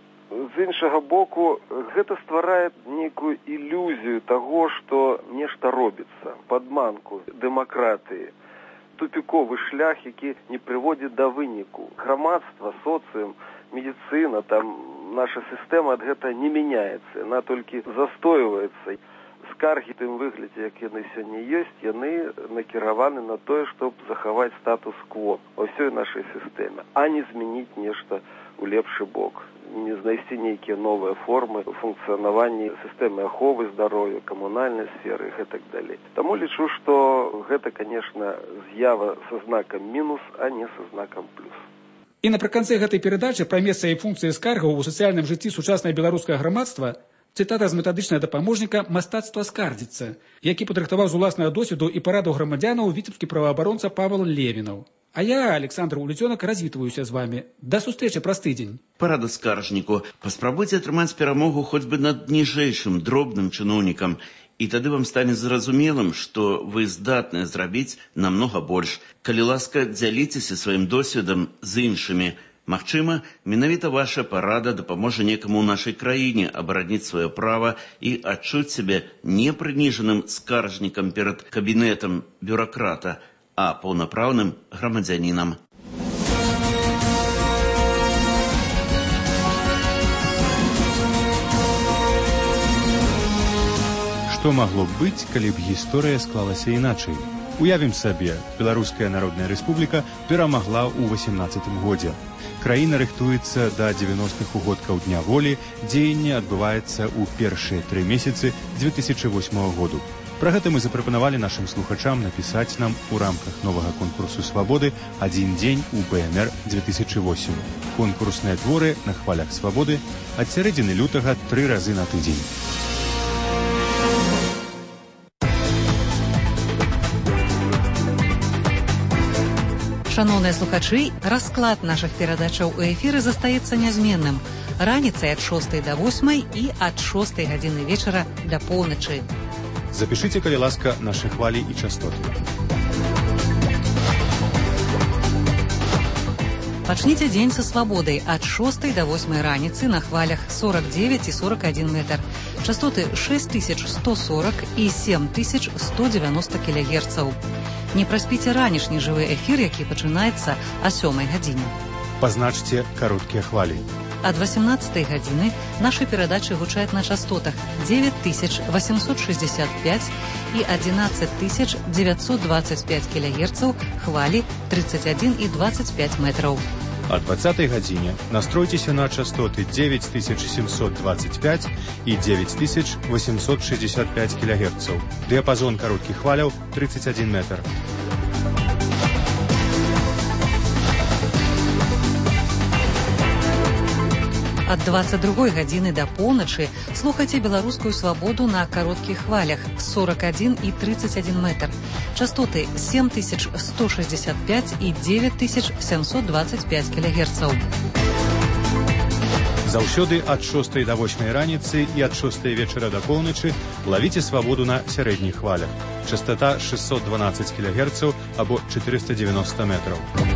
З іншага боку, гэта стварае нейкую ілюзію таго, што нешта робіцца, падманку дэмакратыі, тупіковы шлях, які не прыводзіць да выніку. Грамадства, соцыум, медыцына, там наша сістэма ад гэта не мяняецца, яна толькі застойваецца. Скаргі тым выглядзе, як яны сёння ёсць, яны накіраваны на тое, чтобы захаваць статус-кво ва ўсёй нашай сістэме, а не змяніць нешта у лепшы бок, не знайсці нейкія новыя формы функцыянавання сістэмы аховы здароўя, камунальнай сферы і гэтак далей. Таму лічу, што гэта, конечно, з'ява са знакам мінус, а не са знакам плюс. І напрыканцы гэтай перадачы пра месца і функцыі скаргаў у сацыяльным жыцці сучаснае беларускага грамадства цытата з метадычнага дапаможніка «Мастацтва скардзіцца», які падрыхтаваў з уласнага досведу і парадаў грамадзянаў віцебскі праваабаронца Павел Левінаў. А я, Александр Улицёнок, развітваюся з вами. Да сустрэчы праз тыдзень. Парада скаржніку. Паспрабуйце атрымаць перамогу хоць бы над ніжэйшым, дробным чыноўнікам, і тады вам стане зразумелым, што вы здатныя зрабіць намнога больш. Калі ласка, дзяліцеся сваім досведам з іншымі. Магчыма, менавіта ваша парада дапаможа некаму ў нашай краіне абараніць сваё права і адчуць сябе не прыніжаным скаржнікам перад кабінетам бюракрата, а паўнапраўным грамадзянінам. Што магло б быць, калі б гісторыя склалася іначай? Уявім сабе, Беларуская Народная Рэспубліка перамагла ў васемнаццатым годзе. Краіна рыхтуецца да дзевяностых угодкаў Дня волі, дзеянне адбываецца ў першыя тры месяцы дзве тысячы восьмага году. Пра гэта мы запрапанавалі нашым слухачам напісаць нам у рамках новага конкурсу «Свабоды» «Адзін дзень у БМР две тысячи восемь». Конкурсныя творы на хвалях «Свабоды» ад сярэдзіны лютага тры разы на тыдзень. Шановныя слухачы, расклад нашых перадачаў у эфіры застаецца нязменным. Раніцай ад шостай да восьмай і ад шостай гадзіны вечара да поўначы. Запішыце, калі ласка, нашы хвалі і частоты. Пачніце дзень са свабодай ад шостай да восьмай раніцы на хвалях сорок девять і сорок один метр. Частоты шесть тысяч сто сорок і семь тысяч сто девяносто кілогерцаў. Не праспіце ранішні жывы эфір, які пачынаецца о сёмай гадзіне. Пазначце кароткія хвалі. Ад восемнадцатай гадзіны нашы перадачы гучаць на частотах девять тысяч восемьсот шестьдесят пять і одиннадцать тысяч девятьсот двадцать пять кілогерцаў, хвалі тридцать один і двадцать пять метраў. О двадцатай гадзіне настройцеся на частоты девять тысяч семьсот двадцать пять і девять тысяч восемьсот шестьдесят пять кілогерцаў. Дыяпазон кароткіх хваляў тридцать один метр. Ад дваццаць другой гадзіны да поўначы слухайце беларускую свабоду на кароткіх хвалях сорок один и тридцать один метр. Частоты семь тысяч сто шестьдесят пять и девять тысяч семьсот двадцать пять килогерцаў. Заўсёды ад шостай да восьмай раніцы і ад шостай вечара да поўначы лавіце свабоду на сярэдніх хвалях. Частота шестьсот двенадцать килогерцаў або четыреста девяносто метров.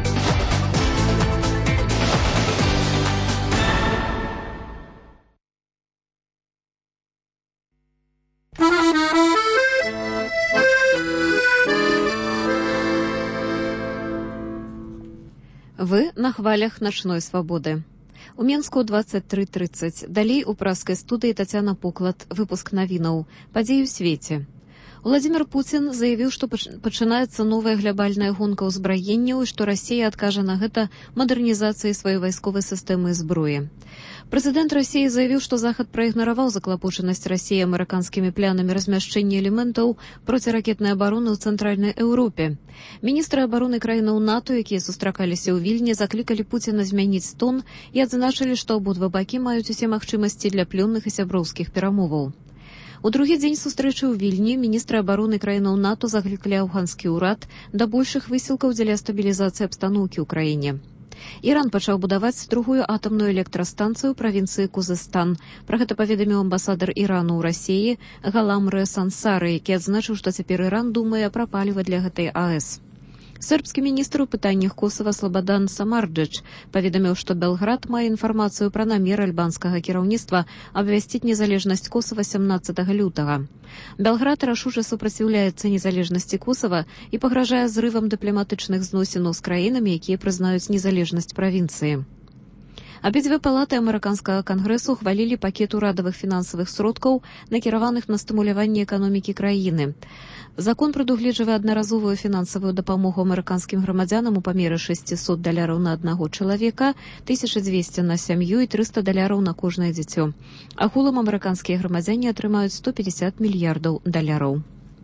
Вы на хвалях ночной свободы. У Менску двадцать три тридцать. Далей у праскай студыі Тацяна Поклад. Выпуск навінаў. Падзеі ў свеце. Владимир Путин заявіў, што пачынаецца новая глобальная гонка ўзбраенняў і што Расія адкажа на гэта мадэрнізацыяй сваёй вайсковай сістэмы зброі. Прэзідэнт Расіі заявіў, што Захад праігнараваў заклапочанасць Расіі амерыканскімі планамі размяшчэння элементаў проціракетнай абароны ў цэнтральнай Еўропе. Міністры абароны краінаў НАТО, якія сустракаліся ў Вільні, заклікалі Пуціна змяніць тон і адзначылі, што абодва бакі маюць усе магчымасці для плённых і сяброўскіх перамоваў. У другі дзень сустрэчы ў Вільні міністры абароны краінаў НАТО заклікалі афганскі ўрад да большых высілкаў дзеля стабілізацыі абстаноўкі ў краіне. Іран пачаў будаваць другую атамную электрастанцыю ў правінцыі Кузестан. Пра гэта паведаміў амбасадар Ірану ў Расіі Галам Рэс Ансары, які адзначыў, што цяпер Іран думае пра паліва для гэтай АЭС. Сербскі міністр у пытаннях Косава Слободан Самарджич паведаміў, што Белград мае інфармацыю пра намер альбанскага кіраўніцтва абвясціць незалежнасць Косава сямнаццатага лютага. Белград рашуча супраціўляецца незалежнасці Косава і пагражае зрывам дыпламатычных зносінаў з краінамі, якія прызнаюць незалежнасць правінцыі. Абедзве палаты амерыканскага кангрэсу хвалілі пакет урадавых фінансавых сродкаў, накіраваных на стымуляванне эканомікі краіны. Закон прадугледжвае аднаразовую фінансавую дапамогу амерыканскім грамадзянам у памеры шестьсот даляраў на аднаго чалавека, тысяча дзвесце на сям'ю і трыста даляраў на кожнае дзіцё. Агулам амерыканскія грамадзяне атрымаюць сто пятьдесят мільярдаў даляраў.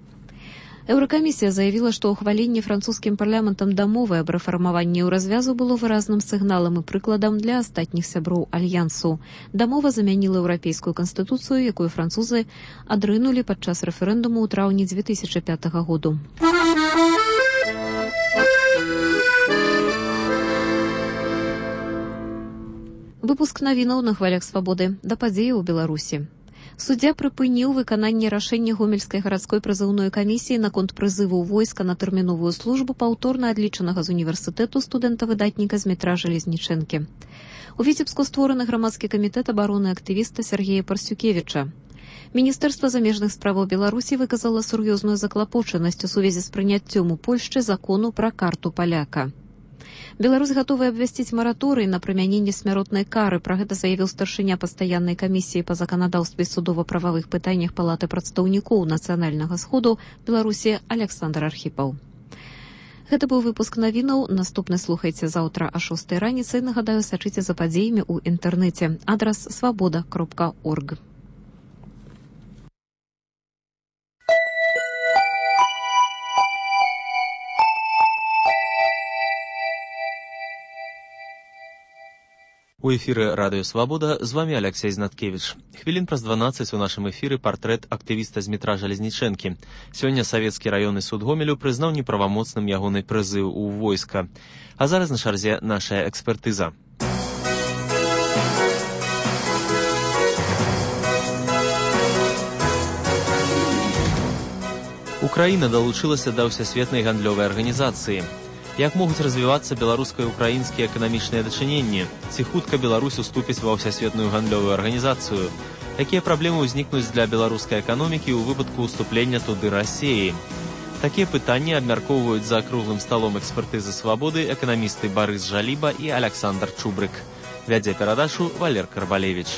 Еўракамісія заявіла, што ўхваленне французскім парламентам дамовы аб рэфармаванні ў развязу было выразным сігналам і прыкладам для астатніх сяброў альянсу. Дамова замяніла еўрапейскую канстытуцыю, якую французы адрынулі падчас рэферэндуму ў траўні дзве тысячы пятага году. Выпуск навінаў на хвалях свабоды. Да падзеі ў Беларусі. Суддзя прыпыніў выкананне рашэння гомельскай гарадской прызыўной камісіі наконт прызыву войска на тэрміновую службу паўторна адлічанага з універсітэту студэнта-выдатніка з метра Жалезнічэнкі. У Віцебску створаны грамадскі камітэт абароны актывіста Сергея Парсюкевіча. Міністэрства замежных справаў Беларусі выказала сур'ёзную заклапочанасць у сувязі з прыняццём у Польшчы закону пра карту паляка. Беларусь гатовая абвясціць мараторый на прымяненне смяротнай кары. Пра гэта заявіў старшыня пастаяннай камісіі па заканадаўстве судова-прававых пытаннях палаты прадстаўнікоў нацыянальнага сходу Беларусі Александр Архіпаў. Гэта быў выпуск навінаў. Наступны слухайце заўтра а шостай раніцы. Нагадаю, сачыце за падзеямі ў інтэрнэце. Адрас свабода кропка орг. У эфіры радыё «Свабода» з вамі Алексей Знаткевіч. Хвілін праз дванаццаць у нашым эфіры партрэт актывіста з метра Жалезнічэнкі. Сёння савецкі раённы суд Гомелю прызнаў неправамоцным ягоны прызыў у войска. А зараз на чарзе нашая экспертыза. Украіна далучылася да ўсесветнай гандлёвай арганізацыі. Як могуць развівацца беларуска-украінскія эканамічныя дачыненні? Ці хутка Беларусь уступіць ва ўсесветную гандлёвую арганізацыю? Якія праблемы ўзнікнуць для беларускай эканомікі ў выпадку ўступлення туды Расіі? Такія пытанні абмяркоўваюць за круглым сталом экспертызы «Свабоды» эканамісты Барыс Жаліба і Александр Чубрык. Вядзе перадачу Валер Карбалевіч.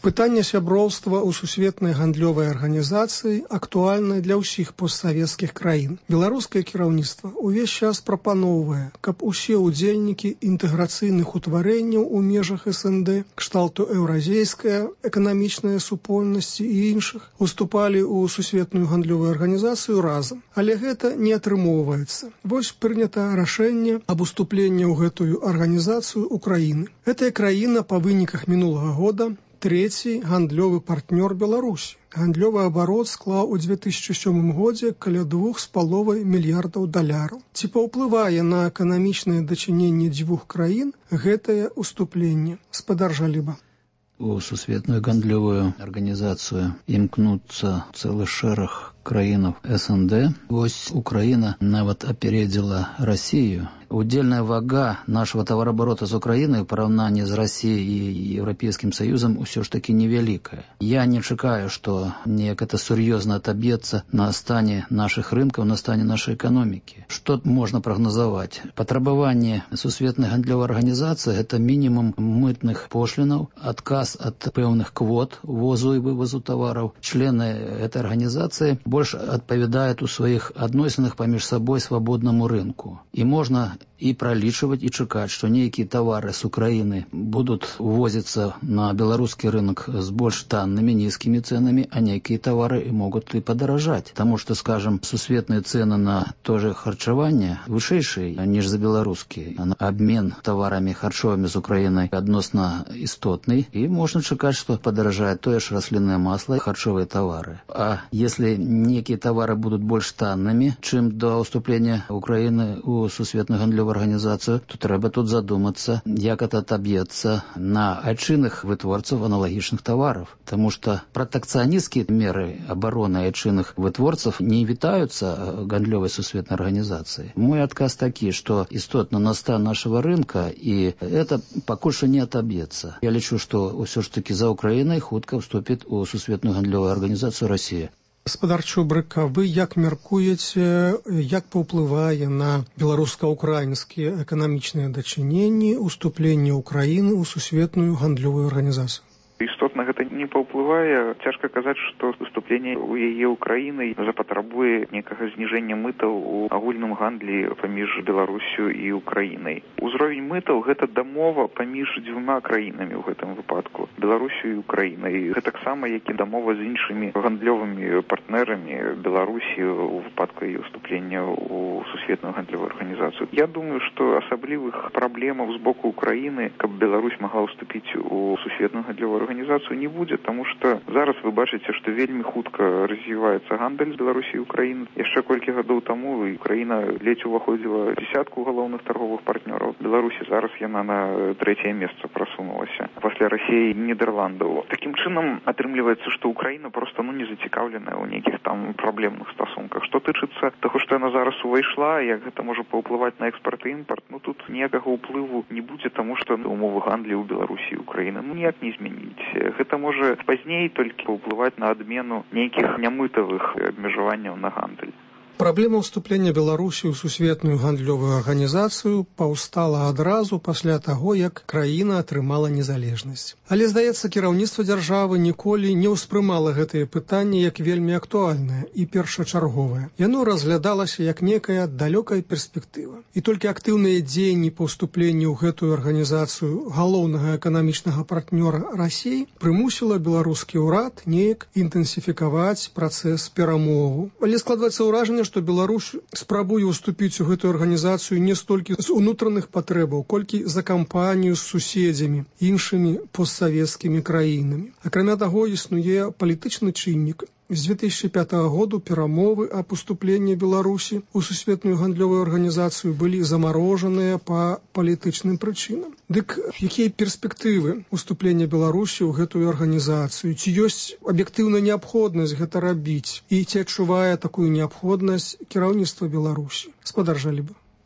Пытанне сяброўства ў сусветнай гандлёвай арганізацыі актуальнае для ўсіх постсавецкіх краін. Беларускае кіраўніцтва ўвесь час прапаноўвае, каб усе ўдзельнікі інтэграцыйных утварэнняў у межах эс эн дэ, кшталту еўразійская, эканамічная супольнасці і іншых, уступалі ў сусветную гандлёвую арганізацыю разам. Але гэта не атрымоўваецца. Вось прынята рашэнне аб уступленні ў гэтую арганізацыю Украіны. Гэтая краіна па выніках мінулага года трэці гандлёвы партнёр Беларусі. Гандлёвы абарот склаў у дзве тысячы сёмым годзе каля двух з паловай мільярдаў даляраў. Ці паўплывае на эканамічнае дачыненне дзвюх краін гэтае уступленне? Спадар Жаліба. У сусветную гандлёвую арганізацыю імкнуцца цэлы шэраг краінаў эс эн дэ. Вось Украіна нават апередзіла Расію. Удельная вага нашего товарооборота с Украиной в параўнанні з Россией и Европейским Союзом ўсё ж таки невялікая. Я не чакаю, что неяк это сур'ёзна отобьется на стане наших рынкаў, на стане нашей экономики. Что можно прогнозовать? Патрабаванне сусветнай гандлёвай арганізацыі – это минимум мытных пошлинаў, отказ от пэўных квот ввозу и вывозу товаров. Члены этой организации больше отповедают у своих адносінах паміж собой свободному рынку. И можно и пролічваць, и чакаць, что некие товары с Украины будут увозиться на белорусский рынок с больш танными, низкими ценами, а некие товары могут и подорожать. Потому что, скажем, сусветные цены на то же харчевание вышэйшие, ніж за белорусские. Обмен товарами харчовыми с Украиной адносно істотный, и можно чакаць, что подорожает то же рослинное масло и харчовые товары. А если некие товары будут больш танными, чем до уступления Украины у сусветную гандлёвую организацию, то трэба тут задуматься, як это отобьется на айчынных вытворцев аналогичных товаров. Потому что протекционистские меры обороны айчынных вытворцев не вітаются гандлёвой сусветной организации. Мой отказ таки, что істотно на стан нашего рынка, и это пакуль что не отобьется. Я лечу, что все ж таки за Украиной хутка вступит у сусветную гандлёвую организацию Россия. Гаспадар Чубрыка, вы як мяркуеце, як паўплывае на беларуска-украінскія эканамічныя дачыненні уступленне Украіны ў сусветную гандлёвую арганізацыю? Істотна гэта не паўплывае. Цяжка казаць, што уступленне ў яе Украінай запатрабуе некага зніжэння мытаў у агульным гандлі паміж Беларусю і Украінай. Узровень мытаў гэта дамова паміж дзвюма краінамі ў гэтым выпадку, Беларусю і Украінай. Гэта таксама як і дамова з іншымі гандлёвымі партнерамі Беларусі ў выпадку яе уступлення ў сусветную гандлёвую арганізацыю. Я думаю, што асаблівых праблемаў з боку Украіны, каб Беларусь магла ўступіць у сусветную гандлёвую арганізацыю, не будзе, тому што зараз вы бачыце, што вельмі хутка развіваецца гандаль з Беларусі і Украіны. Яшчэ колькі гадоў таму Украіна ледзь уваходзіла дзесятку галоўных торговых партнёраў. Беларусі зараз яна на трэцяе месца прасунулася пасля Расіі і Нідерландаў. Такім чынам атрымліваецца, што Украіна просто ну не зацікаўленая ў нейкіх там праблемных стасунках. Што тычыцца таго, што яна зараз увайшла, як гэта можа паўплываць на экспарт і імпарт, ну тут ніякага ўплыву не будзе, таму што умовы гандлі ў Беларусі і Украіны ну ніяк не змяніць. Гэта можа пазней толькі паўплываць на адмену нейкіх нямытавых абмежаванняў на гандаль. Праблема ўступлення Беларусі ў сусветную гандлёвую арганізацыю паўстала адразу пасля таго, як краіна атрымала незалежнасць. Але, здаецца, кіраўніцтва дзяржавы ніколі не ўспрымала гэтае пытанне як вельмі актуальнае і першачарговае. Яно разглядалася як некая далёкая перспектыва. І толькі актыўныя дзеянні па ўступленні ў гэтую арганізацыю галоўнага эканамічнага партнёра Расіі прымусіла беларускі ўрад неяк інтэнсіфікаваць працэс перамоваў. Але складваецца ўражанне, што Беларусь спрабуе ўступіць у гэтую арганізацыю не столькі з унутраных патрэбаў, колькі за кампанію з суседзямі, іншымі постсавецкімі краінамі. Акрамя таго, існуе палітычны чыннік. З дзве тысячы пятага году перамовы аб уступленні Беларусі ў сусветную гандлёвую арганізацыю былі замарожаныя па палітычным прычынам. Дык якія перспектывы уступлення Беларусі ў гэтую арганізацыю? Ці ёсць аб'ектыўная неабходнасць гэта рабіць? І ці адчувае такую неабходнасць кіраўніцтва Беларусі? Гаспадар Жаліба.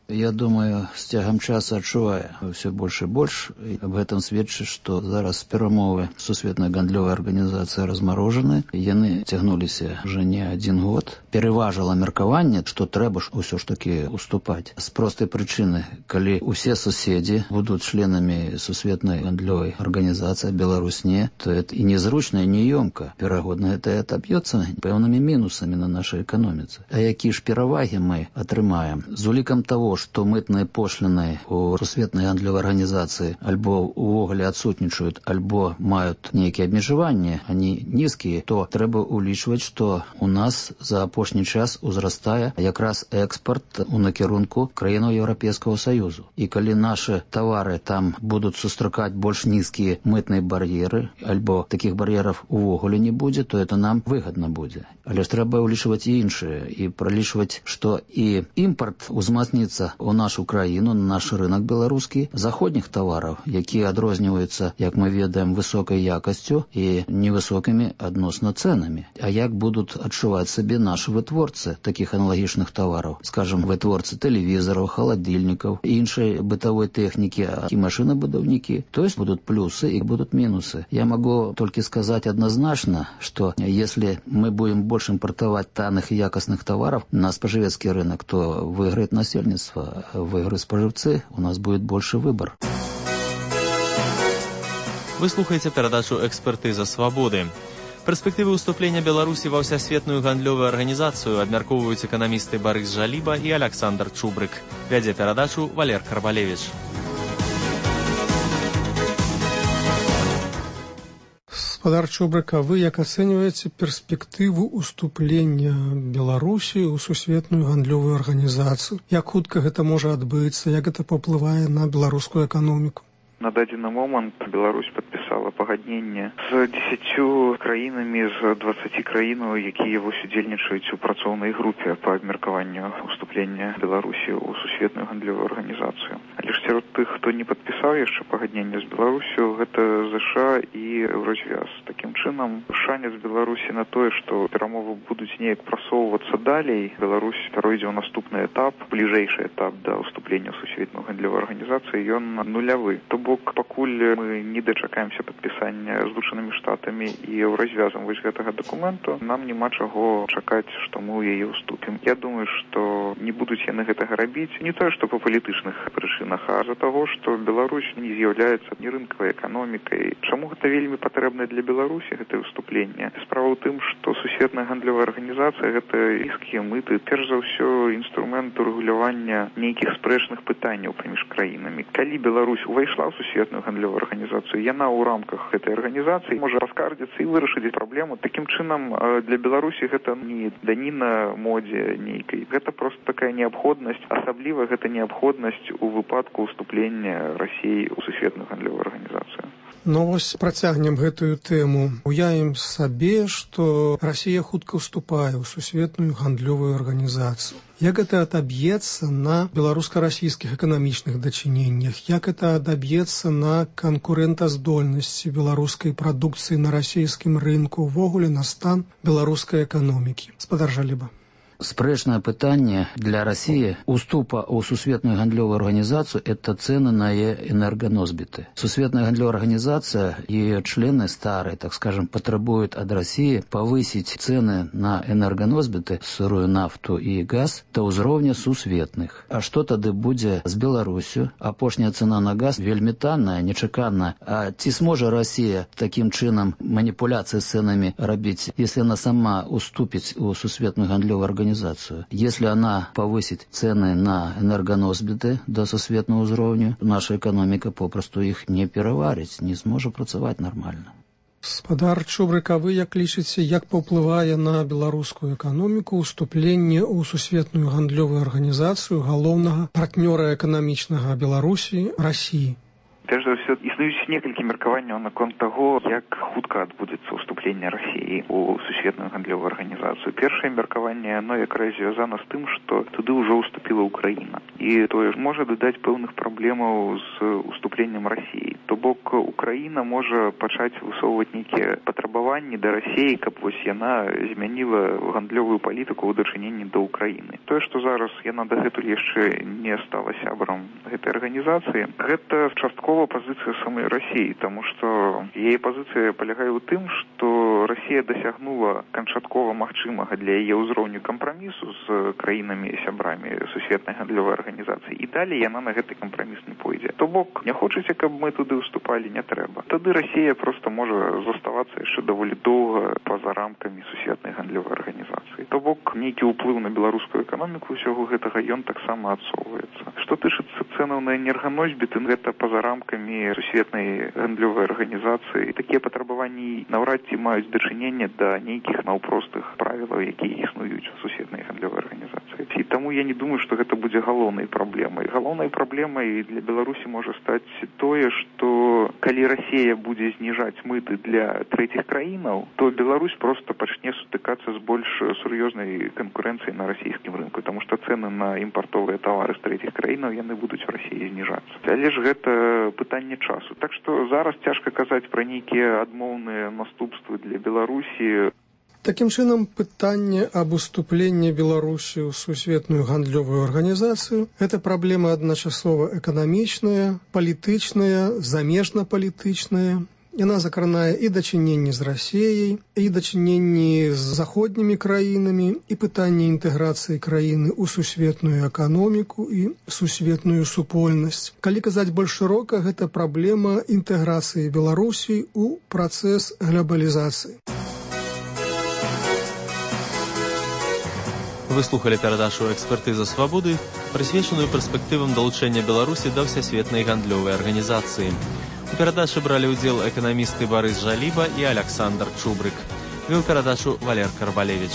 Я думаю, з цягам часу адчувае все больш і больш. І аб гэтым сведчыць, што зараз перамовы сусветнай гандлёвай арганізацыі размарожаны. Яны цягнуліся уже не адзін год. Пераважыла меркаванне, што трэба ж усё ж такі уступаць. З простай прычыны, калі усе суседзі будуць членамі сусветнай гандлёвай арганізацыі, Беларусь не, то это і незручна, і неёмка. Верагодна, это адаб'ецца пэўнымі мінусамі на нашай эканоміцы. А які ж перавагі мы атрымаем? З улікам таго, што мытныя пошліны у сусветнай гандлёвай арганізацыі альбо увогуле адсутнічаюць, альбо маюць нейкія абмежаванні, они нізкія, то трэба улічваць, што у нас за апошні час узрастае якраз экспорт у накірунку краінаў Еўрапейскага Саюзу. І калі нашы тавары там будуць сустракаць больш нізкія мытныя бар'еры, альбо такіх бар'ераў увогуле не будзе, то это нам выгадна будзе. Але ж трэба улічваць і іншае, і пралічваць, што і імпорт узмацніцца у нашу краіну, на наш рынок беларускі, заходніх тавараў, якія адрозніваюцца, як мы ведаем, высокай якасцю і невысокімі адносна цэнамі. А як будуць адчуваць сабе нашы вытворцы такіх аналагічных тавараў? Скажем, вытворцы тэлевізараў, халадзільнікаў, іншай бытавой тэхнікі, і машынабудаўнікі. То есть будут плюсы и будут минусы. Я могу только сказать однозначно, что если мы будем больше импортовать танных и якостных товаров на споживецкий рынок, то выиграет насельництво, выиграют споживцы, у нас будет больше выбор. Вы слухаеце перадачу «Экспертыза свабоды». Перспектывы уступлення Беларусі ва ўсясветную гандлёвую арганізацыю абмяркоўваюць эканамісты Барыс Жаліба і Александр Чубрык. Вядзе перадачу Валер Карбалевич. Гаспадар Чубрык, а вы як ацэньваеце перспектыву уступлення Беларусі ў сусветную гандлёвую арганізацыю? Як хутка гэта можа адбыцца, як гэта паўплывае на беларускую эканоміку? На дадзены момант Беларусь падпісала пагадненне з дзесяццю краінамі з дваццаці краінаў, якія вось удзельнічаюць у працоўнай групе па абмеркаванню уступлення Беларусі ў сусветную гандлёвую арганізацыю. Але ж сярод тых, хто не падпісаў яшчэ пагадненне з Беларусю, гэта ЗША і Еўразвяз. Такім чынам, шанец Беларусі на тое, што перамовы будуць неяк прасоўвацца далей, Беларусь пойдзе ў наступны этап, бліжэйшы этап да ўступлення ў сусветную гандлёвую арганізацыю, ён нулявы. То бок, пакуль мы не дачакаемся падпісання Злучанымі Штатамі і Еўразвязам вось гэтага дакументу, нам няма чаго чакаць, што мы ў яе ўступім. Я думаю, што не будуць яны гэтага рабіць не тое, што па палітычных прычынах, а за таго, што Беларусь не з'яўляецца не рынкавай эканомікай. Чаму гэта вельмі патрэбна для Беларусі, гэтае ўступленне? Справа ў тым, што сусветная гандлёвая арганізацыя — гэта нізкія мыты, перш за ўсё інструмент урэгулявання нейкіх спрэчных пытанняў паміж краінамі. Калі Беларусь увайшла ў сусветную гандлёвую арганізацыю, яна ў рамках гэтай арганізацыі можа раскардзіцца і вырашыць праблему. Такім чынам, для Беларусі гэта не даніна модзе нейкай. Гэта проста такая неабходнасць, асабліва гэта неабходнасць у выпадку ўступлення Расіі ў сусветную гандлёвую арганізацыю. Ну вось працягнем гэтую тэму. Уявім сабе, што Расія хутка ўступае ў сусветную гандлёвую арганізацыю. Як гэта адаб'ецца на беларуска-расійскіх эканамічных дачыненнях? Як гэта адаб'ецца на канкурэнтаздольнасці беларускай прадукцыі на расійскім рынку, увогуле на стан беларускай эканомікі? Гаспадар Жаліба. Спрэчнае пытанне для России уступа ў сусветную гандлёвую арганізацыю — это цены на ее энергоносбиты. Сусветная гандлёвая организация и ее члены старые, так скажем, потребуют от России повысить цены на энергоносбиты, сырую нафту и газ, до уровня сусветных. А что тогда будет с Беларусью? Апошняя цена на газ вельмі танная, нечаканная. А ці сможет Россия таким чином манипуляции с ценами робить, если она сама уступит у сусветную гандлёвую организацию? Если она повысит цены на энергоносбиты до сусветного уровня, наша экономика попросту их не пераварить, не сможет працаваць нормально. Гаспадар Чубрык, а вы як лічыце, як паўплывае на беларускую эканоміку уступленне ў сусветную гандлёвую арганізацыю галоўнага партнёра эканамічнага Беларусі — Расіі? Перш за ўсё, існуюць некалькі меркаванняў наконт таго, як хутка адбудзецца ўступленне Расіі у сусветную гандлёвую арганізацыю. Першае меркаванне, оно якраз звязана з тым, што туды ўжо ўступіла Украіна. І тое ж можа дадаць пэўных праблемаў з уступленнем Расіі. То бок Украіна можа пачаць высоўваць нейкія патрабаванні да Расіі, каб вось яна змяніла гандлёвую палітыку ў дачыненні да Украіны. Тое, што зараз яна дагэтуль яшчэ не стала сябрам гэтай арганізацыі, гэта часткова пазіцыя самой Расіі, таму што яе пазіцыя палягае ў тым, што Расія дасягнула канчаткова магчымага для яе ўзроўню кампрамісу з краінамі-сябрамі сусветнай гандлёвай арганізацыі, і далей яна на гэты кампраміс не пойдзе. То бок, не хочаце, каб мы туды ўступалі, не трэба. Тады Расія проста можа заставацца яшчэ даволі доўга па-за рамкамі сусветнай гандлёвай арганізацыі. То бок, нейкі ўплыў на беларускую эканоміку ўсяго гэтага ён таксама адсоўваецца. Што тычыцца цэнаў на энерганосьбіты, гэта па-за рамкамі сусветнай гандлёвай арганізацыі. Такія патрабаванні наўрад ці маюць дачыненне да нейкіх наўпростых правілаў, якія існуюць у сусветнай гандлёвай арганізацыі. І таму я не думаю, што гэта будзе галоўнай праблемай. Галоўнай праблемай для Беларусі можа стаць тое, што калі Расія будзе зніжаць мыты для трэціх краінаў, то Беларусь проста пачне сутыкацца з больш сур'ёзнай канкурэнцыяй на расійскім рынку, таму што цэны на імпартовыя тавары з трэціх краінаў яны будуць у Расіі зніжацца. Але ж гэта пытанне часу. Так што зараз цяжка казаць пра нейкія адмоўныя наступствы для Беларусі. Такім чынам, пытанне аб уступленні Беларусі ў сусветную гандлёвую арганізацыю – гэта праблема адначасова эканамічная, палітычная, замежна-палітычная. Яна закранае і дачыненні з Расіяй, і дачыненні з заходнімі краінамі, і пытанне інтэграцыі краіны ў сусветную эканоміку і сусветную супольнасць. Калі казаць больш шырока, гэта праблема інтэграцыі Беларусі ў працэс глобалізацыі. Вы слухали перадачу «Экспертыза свабоды», прысвечаную перспектывам далучэння Беларусі да ўсясветнай гандлёвай арганізацыі. У перадачы бралі ўдзел эканамісты Барыс Жаліба і Аляксандр Чубрык. Вёў перадачу Валер Карбалевіч.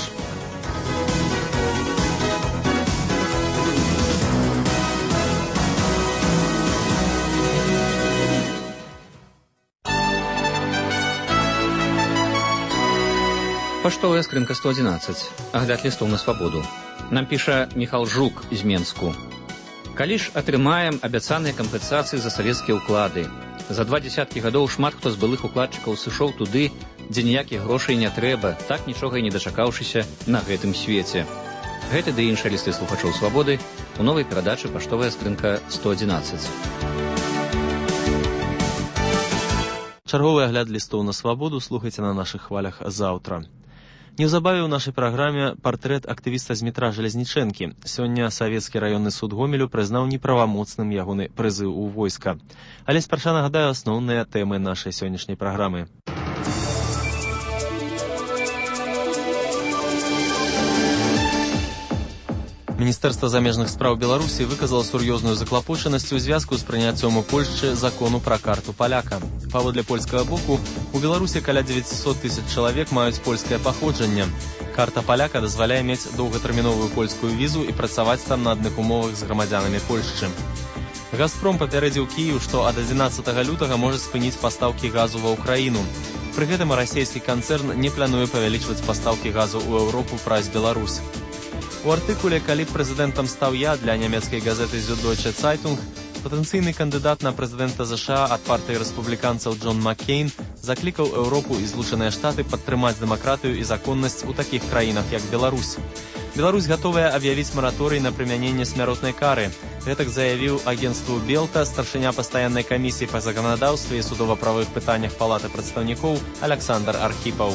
Паштовая скрынка сто адзінаццаць. Агляд лістоў на свабоду. Нам піша Міхал Жук з Менску. Калі ж атрымаем абяцаныя кампенсацыі за савецкія ўклады? За два дзесяткі гадоў шмат хто з былых укладчыкаў сышоў туды, дзе ніякіх грошай не трэба, так нічога і не дачакаўшыся на гэтым свеце. Гэты ды іншыя лісты слухачоў свабоды у новай перадачы «Паштовая скрынка сто адзінаццаць». Чарговы агляд лістоў на свабоду слухайце на нашых хвалях заўтра. Неўзабаве ў нашай праграме партрэт актывіста з метра Жалезнічэнкі. Сёння савецкі раённы суд Гомелю прызнаў неправамоцным ягоны прызыў у войска. Але спярша нагадаю асноўныя тэмы нашай сённяшняй праграмы. Міністэрства замежных спраў Беларусі выказала сур'ёзную заклапочанасць у звязку з прыняццём у Польшчы закону пра карту паляка. Паводле польскага боку, у Беларусі каля дзевяцьсот тысяч чалавек маюць польскае паходжанне. Карта паляка дазваляе мець доўгатэрміновую польскую візу і працаваць там на адных умовах з грамадзянамі Польшчы. Газпром папярэдзіў Кіеў, што ад адзінаццатага лютага можа спыніць пастаўкі газу ва ўкраіну. Пры гэтым расійскі канцэрн не плануе павялічваць пастаўкі газу ў Еўропу праз Беларусь. У артыкуле «Калі прэзідэнтам стаў я» для нямецкай газеты «Süddeutsche Zeitung» патэнцыйны кандыдат на прэзідэнта ЗША ад партыі рэспубліканцаў Джон Маккейн заклікаў Еўропу і Злучаныя Штаты падтрымаць дэмакратыю і законнасць у такіх краінах, як Беларусь. Беларусь гатовая аб'явіць мараторый на прымяненне смяротнай кары. Гэтак заявіў агенцтву Белта старшыня пастаяннай камісіі па заканадаўстве і судова-правых пытаннях палаты прадстаўнікоў Аляксандр Архіпаў.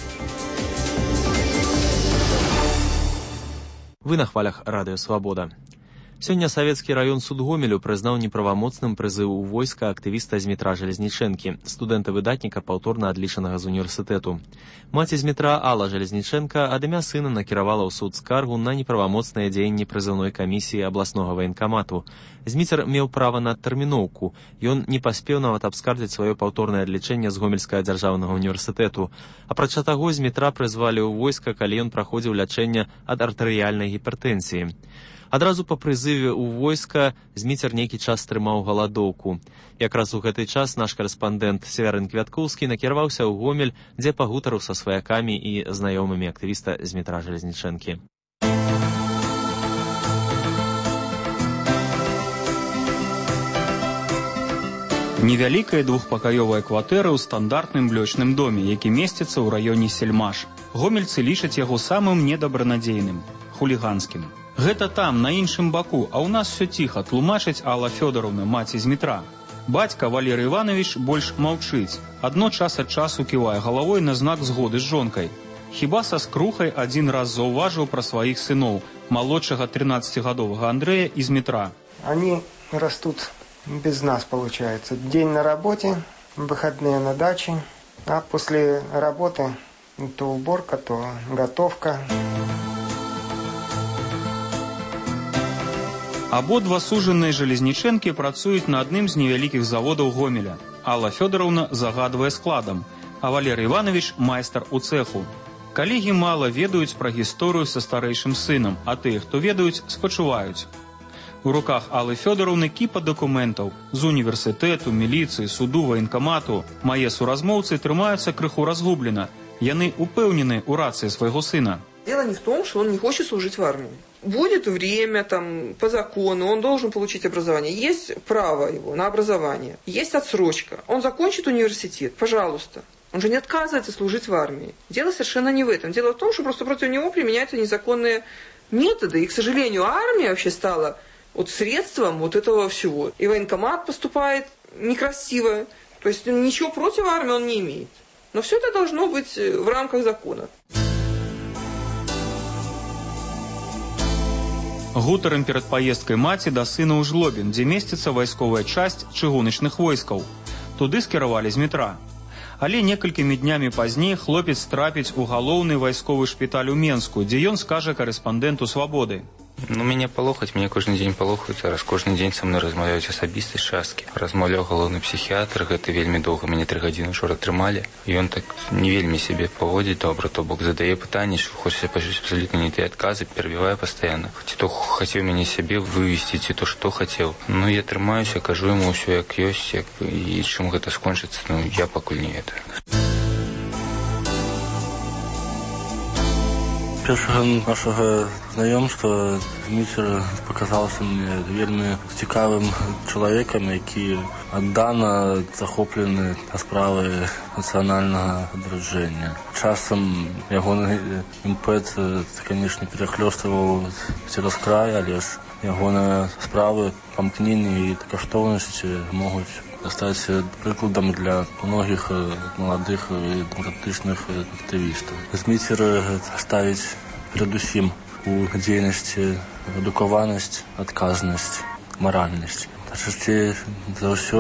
Вы на хвалях радыё «Свабода». Сёння савецкі раён суд Гомелю прызнаў неправамоцным прызыў у войска актывіста з метра Жалезнічэнкі, студэнта-выдатніка паўторна адлічанага з універсітэту. Маці з метра Алла Жалезнічэнка ад імя сына накіравала ў суд скаргу на неправамоцныя дзеянні прызыўной камісіі абласнога ваенкамату. Зміцер меў права на тэрміноўку. Ён не паспеў нават абскардзіць сваё паўторнае адлічэнне з Гомельскага дзяржаўнага універсітэту. Апрача таго, Змітра прызвалі ў войска, калі ён праходзіў лячэнне ад артэрыяльнай гіпертэнзіі. Адразу па прызыве ў войска Зміцер нейкі час трымаў галадоўку. Якраз у гэты час наш карэспандэнт Севярын Квяткоўскі накіраваўся ў Гомель, дзе пагутарыў са сваякамі і знаёмымі актывіста Змітра Жалезнічэнкі. Невялікая двухпакаёвая кватэра ў стандартным блочным доме, які месціцца ў раёне Сельмаш. Гомельцы лічаць яго самым недабранадзейным, хуліганскім. Гэта там, на іншым баку, а ў нас все ціха, тлумачыць Алла Фёдоровна, маці Змітра. Бацька Валерый Иванович больш маўчыць. Адно час ад часу ківае галавой на знак згоды з жонкай. Хіба са скрухай адзін раз заўважыў пра сваіх сыноў, малодшага тринадцатигадовага Андрея і Змітра. Они растут без нас, получается. День на работе, выходные на даче, а после работы то уборка, то готовка. Абодва сужаныя Жалезнічэнкі працуюць на адным з невялікіх заводаў Гомеля. Алла Фёдоровна загадвае складам, а Валерий Иванович майстар у цеху. Калегі мала ведаюць пра гісторыю са старэйшым сынам, а тыя, хто ведаюць, спачуваюць. У руках Аллы Фёдоровны кіпа дакументаў з універсітэту, міліцыі, суду, ваенкамату. Мае суразмоўцы трымаюцца крыху разгублена. Яны упэўнены ў рацыі свайго сына. Дело не в том, что он не хочет служить в армии. Будет время, там, по закону, он должен получить образование. Есть право его на образование, есть отсрочка. Он закончит университет, пожалуйста. Он же не отказывается служить в армии. Дело совершенно не в этом. Дело в том, что просто против него применяются незаконные методы. И, к сожалению, армия вообще стала вот средством вот этого всего. И военкомат поступает некрасиво. То есть ничего против армии он не имеет. Но все это должно быть в рамках закона. Гутарым перад паездкай маці да сына ў Жлобін, дзе месціцца вайсковая часць чыгуначных войскаў. Туды скіравалі Змітра. Але некалькімі днямі пазней хлопец трапіць у галоўны вайсковы шпіталь у Менску, дзе ён скажа карэспандэнту «Свабоды». Ну, мяне палохаць, мяне кожны дзень палохаюць, раз кожны дзень са мной размаўляюць асабістай часткі. Размаўляў галоўны псіхіятр, гэта вельмі доўга, мяне тры гадзіны ўчора трымалі. І ён так не вельмі сябе паводзіць добра, то бок задае пытанні, што хочаце пачуць абсалютна не тыя адказы, перабівае пастаянна. Ці то хацеў мяне сябе вывесці, ці то што хацеў. Ну, я трымаюся, кажу яму ўсё як ёсць, як... і чым гэта скончыцца, ну, я пакуль не ведаю. Першага нашага знаёмства Зміцер паказаўся мне вельмі цікавым чалавекам, які аддана захоплены справай нацыянальнага адраджэння. Часам ягоны імпэт, канешне, перахлёстываў цераз край, але ж ягоныя справы, памкненні і каштоўнасці могуць стаць прыкладам для многіх маладых і дэмакратычных актывістаў. Зміцер ставіць перадусім у дзейнасці адукаванасць, адказнасць, маральнасць. Часцей за ўсё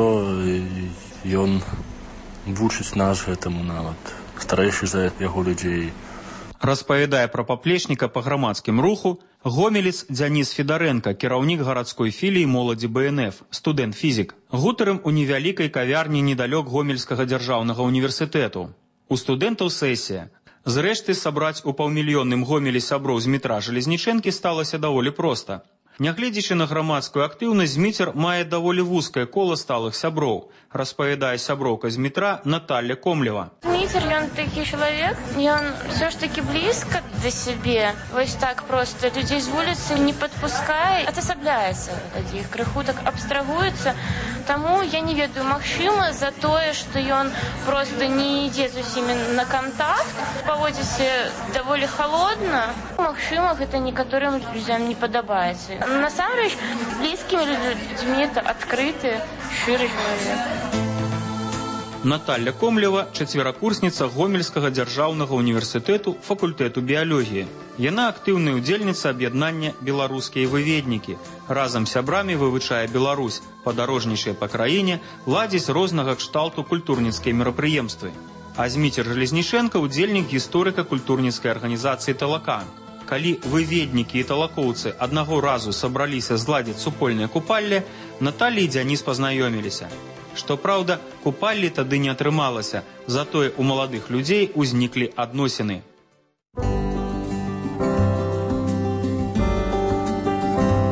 ён вучыць нас гэтаму нават, старэйшых за яго людзей. Распавядае пра паплечніка па грамадскім руху гомелец Дзяніс Федарэнка, кіраўнік гарадской філіі моладзі бэ эн эф, студэнт-фізік. Гутарым у невялікай кавярні недалёк Гомельскага дзяржаўнага універсітэту. У студэнтаў сесія. Зрэшты, сабраць у паўмільённым Гомелі сяброў Змітра Жалезнічэнкі сталася даволі проста. Нягледзячы на грамадскую актыўнасць, Зміцер мае даволі вузкае кола сталых сяброў, распавядае сяброўка Змітра Наталья Комлева. Зміцер, ён такі чалавек, ён все ж таки блізка да сябе. Вось так просто людзей з вуліцы не падпускае, адасабляецца ад іх, крыху так абстрагуецца. Таму я не ведаю, магчыма, за тое, што ён просто не ідзе з усімі на кантакт, паводзіць даволі халодна. Магчыма, гэта некаторым людзям не падабаецца. Насамрэч, блізкімі людзьмі это адкрыты, шчыры чалавек. Наталья Комлева, чацверакурсніца Гомельскага дзяржаўнага універсітэту факультэту біялогіі. Яна актыўная ўдзельніца аб'яднання «Беларускія выведнікі». Разам з сябрамі вывучае Беларусь, падарожнічае па краіне, ладзіць рознага кшталту культурніцкія мерапрыемствы. А Зміцер Жалезнічэнка ўдзельнік гісторыка-культурніцкай арганізацыі «Талака». Калі выведнікі і талакоўцы аднаго разу сабраліся зладзіць супольнае купалле, Наталья і Дзяніс пазнаёміліся. Што праўда, купаллі тады не атрымалася, затое у маладых людзей узніклі адносіны.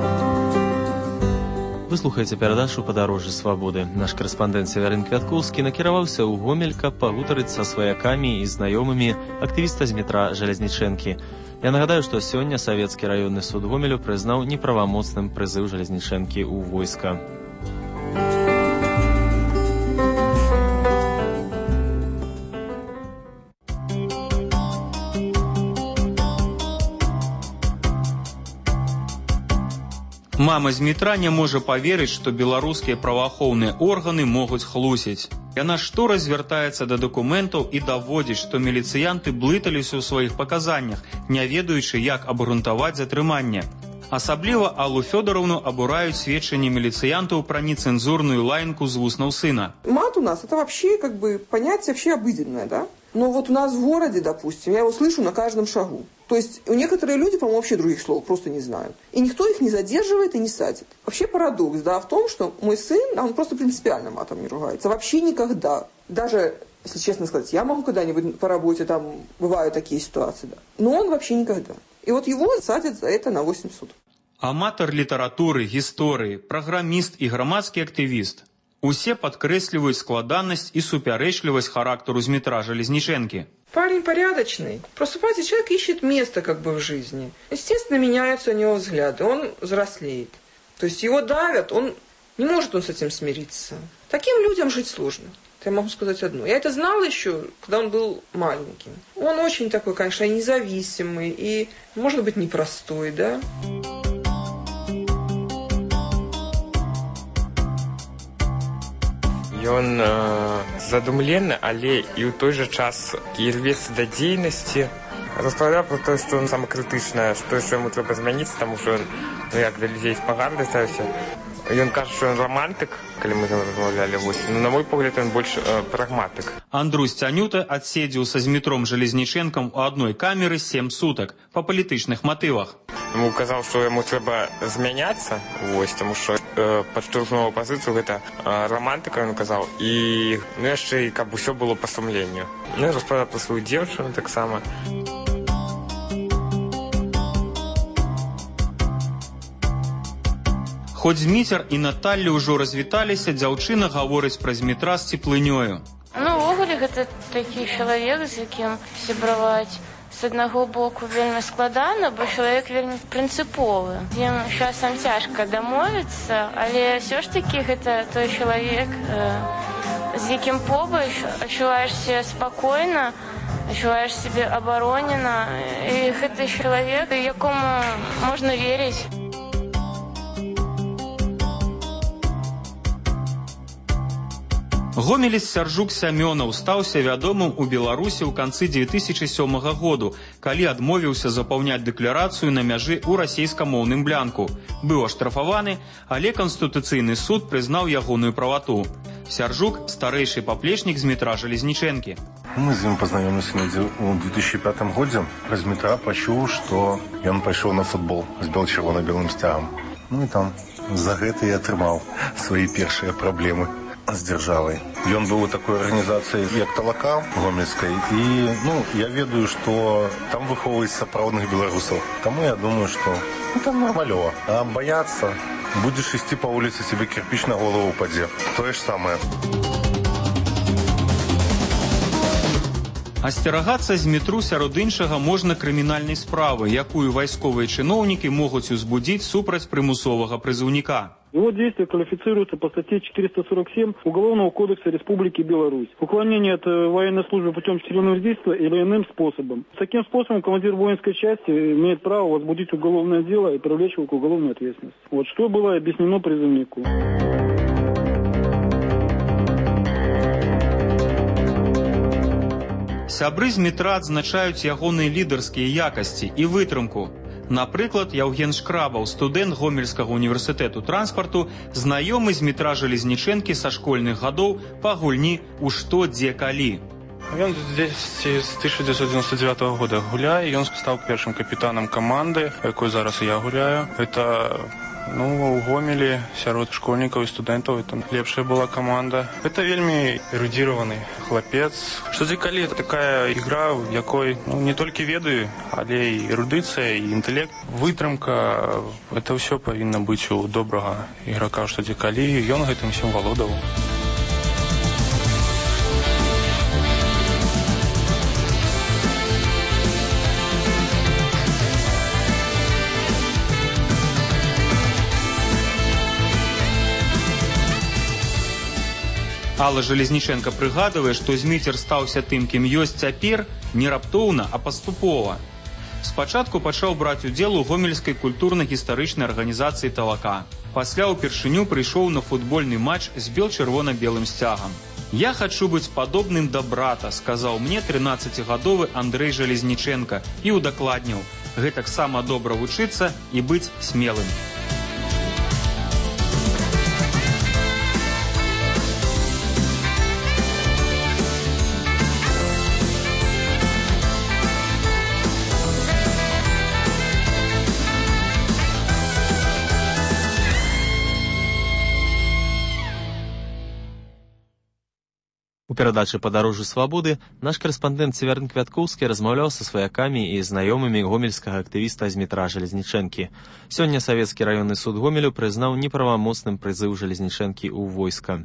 Вы слухаеце перадачу «Падарожжа свабоды». Наш карэспандэнт Севярын Квяткоўскі накіраваўся ў Гомель, каб пагутарыць са сваякамі і знаёмымі актывіста з метра Жалезнічэнкі. Я нагадаю, што сёння Савецкі раённы суд Гомелю прызнаў неправамоцным прызыў Жалезнічэнкі ў войска. Мама з метра не можа паверыць, што беларускія праваахоўныя органы могуць хлусіць. Яна штораз звяртаецца да дакументаў і даводзіць, што міліцыянты блыталіся ў сваіх паказаннях, не ведаючы, як абгрунтаваць затрыманне. Асабліва Аллу Фёдоровну абураюць сведчанні міліцыянтаў пра нецэнзурную лаянку з вуснаў сына. Мат у нас это вообще как бы понятие вообще обыденное, да? Но вот у нас в городе, допустим, я его слышу на каждом шагу. То есть некоторые люди, по-моему, вообще других слов просто не знают. И никто их не задерживает и не садит. Вообще парадокс, да, в том, что мой сын, он просто принципиально матом не ругается. Вообще никогда. Даже, если честно сказать, я могу когда-нибудь по работе, там, бывают такие ситуации, да. Но он вообще никогда. И вот его садят за это на восемь суток. Аматар літаратуры, гісторыі, праграміст і грамадскі актывіст. Усе падкрэсліваюць складанасць і супярэчлівасць характару з метра Жалезнічэнкі. Парень порядочный. Просто, понимаете, человек ищет место как бы в жизни. Естественно, меняются у него взгляды, он взрослеет. То есть его давят, он не может он с этим смириться. Таким людям жить сложно. Я могу сказать одно. Я это знала еще, когда он был маленьким. Он очень такой, конечно, независимый и, может быть, непростой, да? Ён э, задумлены, але і ў той жа час і рвецца да дзейнасці. Распавядаў про тое, што ён самакрытычнае, што яшчэ яму трэба змяніцца, таму што ён, ну як, да людзей з пагардай ставіўся. Ён кажа, што ён романтык, калі мы там размаўлялі, вось. Ну, на мой погляд, ён больш э, прагматык. Андрусь Цянюта адседзеўся з метром Жалезнічэнкам у адной камеры сем сутак па палітычных матывах. Яму казаў, што яму трэба змяняцца, вось, таму што э, падштурхнуў пазіцыю, гэта э, романтыка, ён казаў, і ну, яшчэ і каб усё было па сумленню. Ну, я распавядаў пра сваю дзеўчыну таксама. Хоць Зміцер і Наталля ўжо развіталіся, дзяўчына гаворыць пра Змітра з цеплынёю. Ну, увогуле, гэта такі чалавек, з якім сябраваць з аднаго боку вельмі складана, бо чалавек вельмі прынцыповы. Ім часам цяжка дамовіцца, але ўсё ж такі гэта той чалавек, з якім побач адчуваеш сябе спакойна, адчуваеш сябе абаронена, і гэта чалавек, якому можна верыць. Гомелец Сяржук Сямёнаў стаўся вядомым у Беларусі ў канцы дзве тысячы сёмага году, калі адмовіўся запаўняць дэкларацыю на мяжы ў расейскамоўным блянку. Быў аштрафаваны, але Канстытуцыйны суд прызнаў ягоную правату. Сяржук – старэйшы паплечнік з метра Жалезнічэнкі. Мы з ім пазнаёміліся ў две тысячы пятым годзе. Праз метра пачуў, што ён пайшоў на футбол з бел-чырвона-белым сцягам. Ну і там за гэта і атрымаў свае першыя праблемы з дзяржавай. Ён быў у такой арганізацыі, як Талака гомельскай, і ну, я ведаю, што там выхоўваюць сапраўдных беларусаў. Таму я думаю, што ну, там нармалёва. А баяцца, будзеш ісці па вуліцы, цябе кірпіч на голову упадзе. Тое ж самае. Асцерагацца з метру сярод іншага можна крымінальнай справы, якую вайсковыя чыноўнікі могуць узбудзіць супраць прымусовага прызыўніка. Его действия квалифицируются по статье четыреста сорок семь Уголовного кодекса Республики Беларусь. Уклонение от военной службы путем силового действия или иным способом. С таким способом командир воинской части имеет право возбудить уголовное дело и привлечь его к уголовной ответственности. Вот что было объяснено призывнику. Сябры з метра адзначаюць ягоныя лідарскія якасці і вытрымку. Напрыклад, Яўген Шкрабаў, студэнт Гомельскага універсітэту транспарту, знаёмы з метра Жалезнічэнкі са школьных гадоў па гульні ў «Што, дзе, калі». Ён здесь з тысяча девятьсот девяносто девятого года гуляе, ён стаў першым капітанам каманды, якой зараз я гуляю. Это Ну, у Гомелі сярод школьнікаў і студэнтаў это лепшая была каманда. Это вельмі эрудзіраваны хлапец. Што дзекалі, это такая ігра, в якой ну, не толькі веды, але і эрудыцыя, і інтэлект, вытрымка. Это ўсё павінна быць у добрага іграка, што дзекалі, ён гэтым всем валодаў. Алла Железніченка прыгадывае, што Зміцер стаўся тым, кім ёсць цяпер, не раптоўна, а паступова. Спачатку пачаў браць удзел у гомельскай культурна-гістарычнай арганізацыі «Талака». Пасля ўпершыню прыйшоў на футбольны матч з бел-чырвона-белым сцягам. «Я хачу быць падобным да брата», сказаў мне трынаццацігадовы Андрэй Железніченка і ўдакладніў: «Гэтаксама добра вучыцца і быць смелым». У перадачы «Падарожжы свабоды» наш карэспандэнт Цеверн Квяткоўскі размаўляў са сваякамі і знаёмымі гомельскага актывіста Змітра Железнічэнкі. Сёння савецкі раённы суд Гомелю прызнаў неправамоцным прызыў Железнічэнкі ў войска.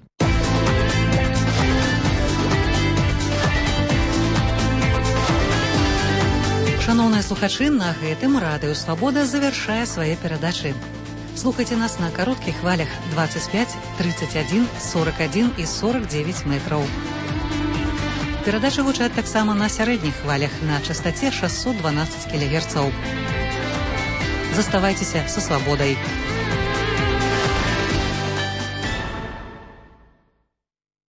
Шановныя слухачы, на гэтым радыё «Свабода» завяршае свае перадачы. Слухайте нас на коротких хвалях двадцать пять, тридцать один, сорок один и сорок девять метров. Перадачы гучаць таксама на сярэдніх хвалях на частоте шестьсот двенадцать килогерцаў. Заставайцеся со свободой.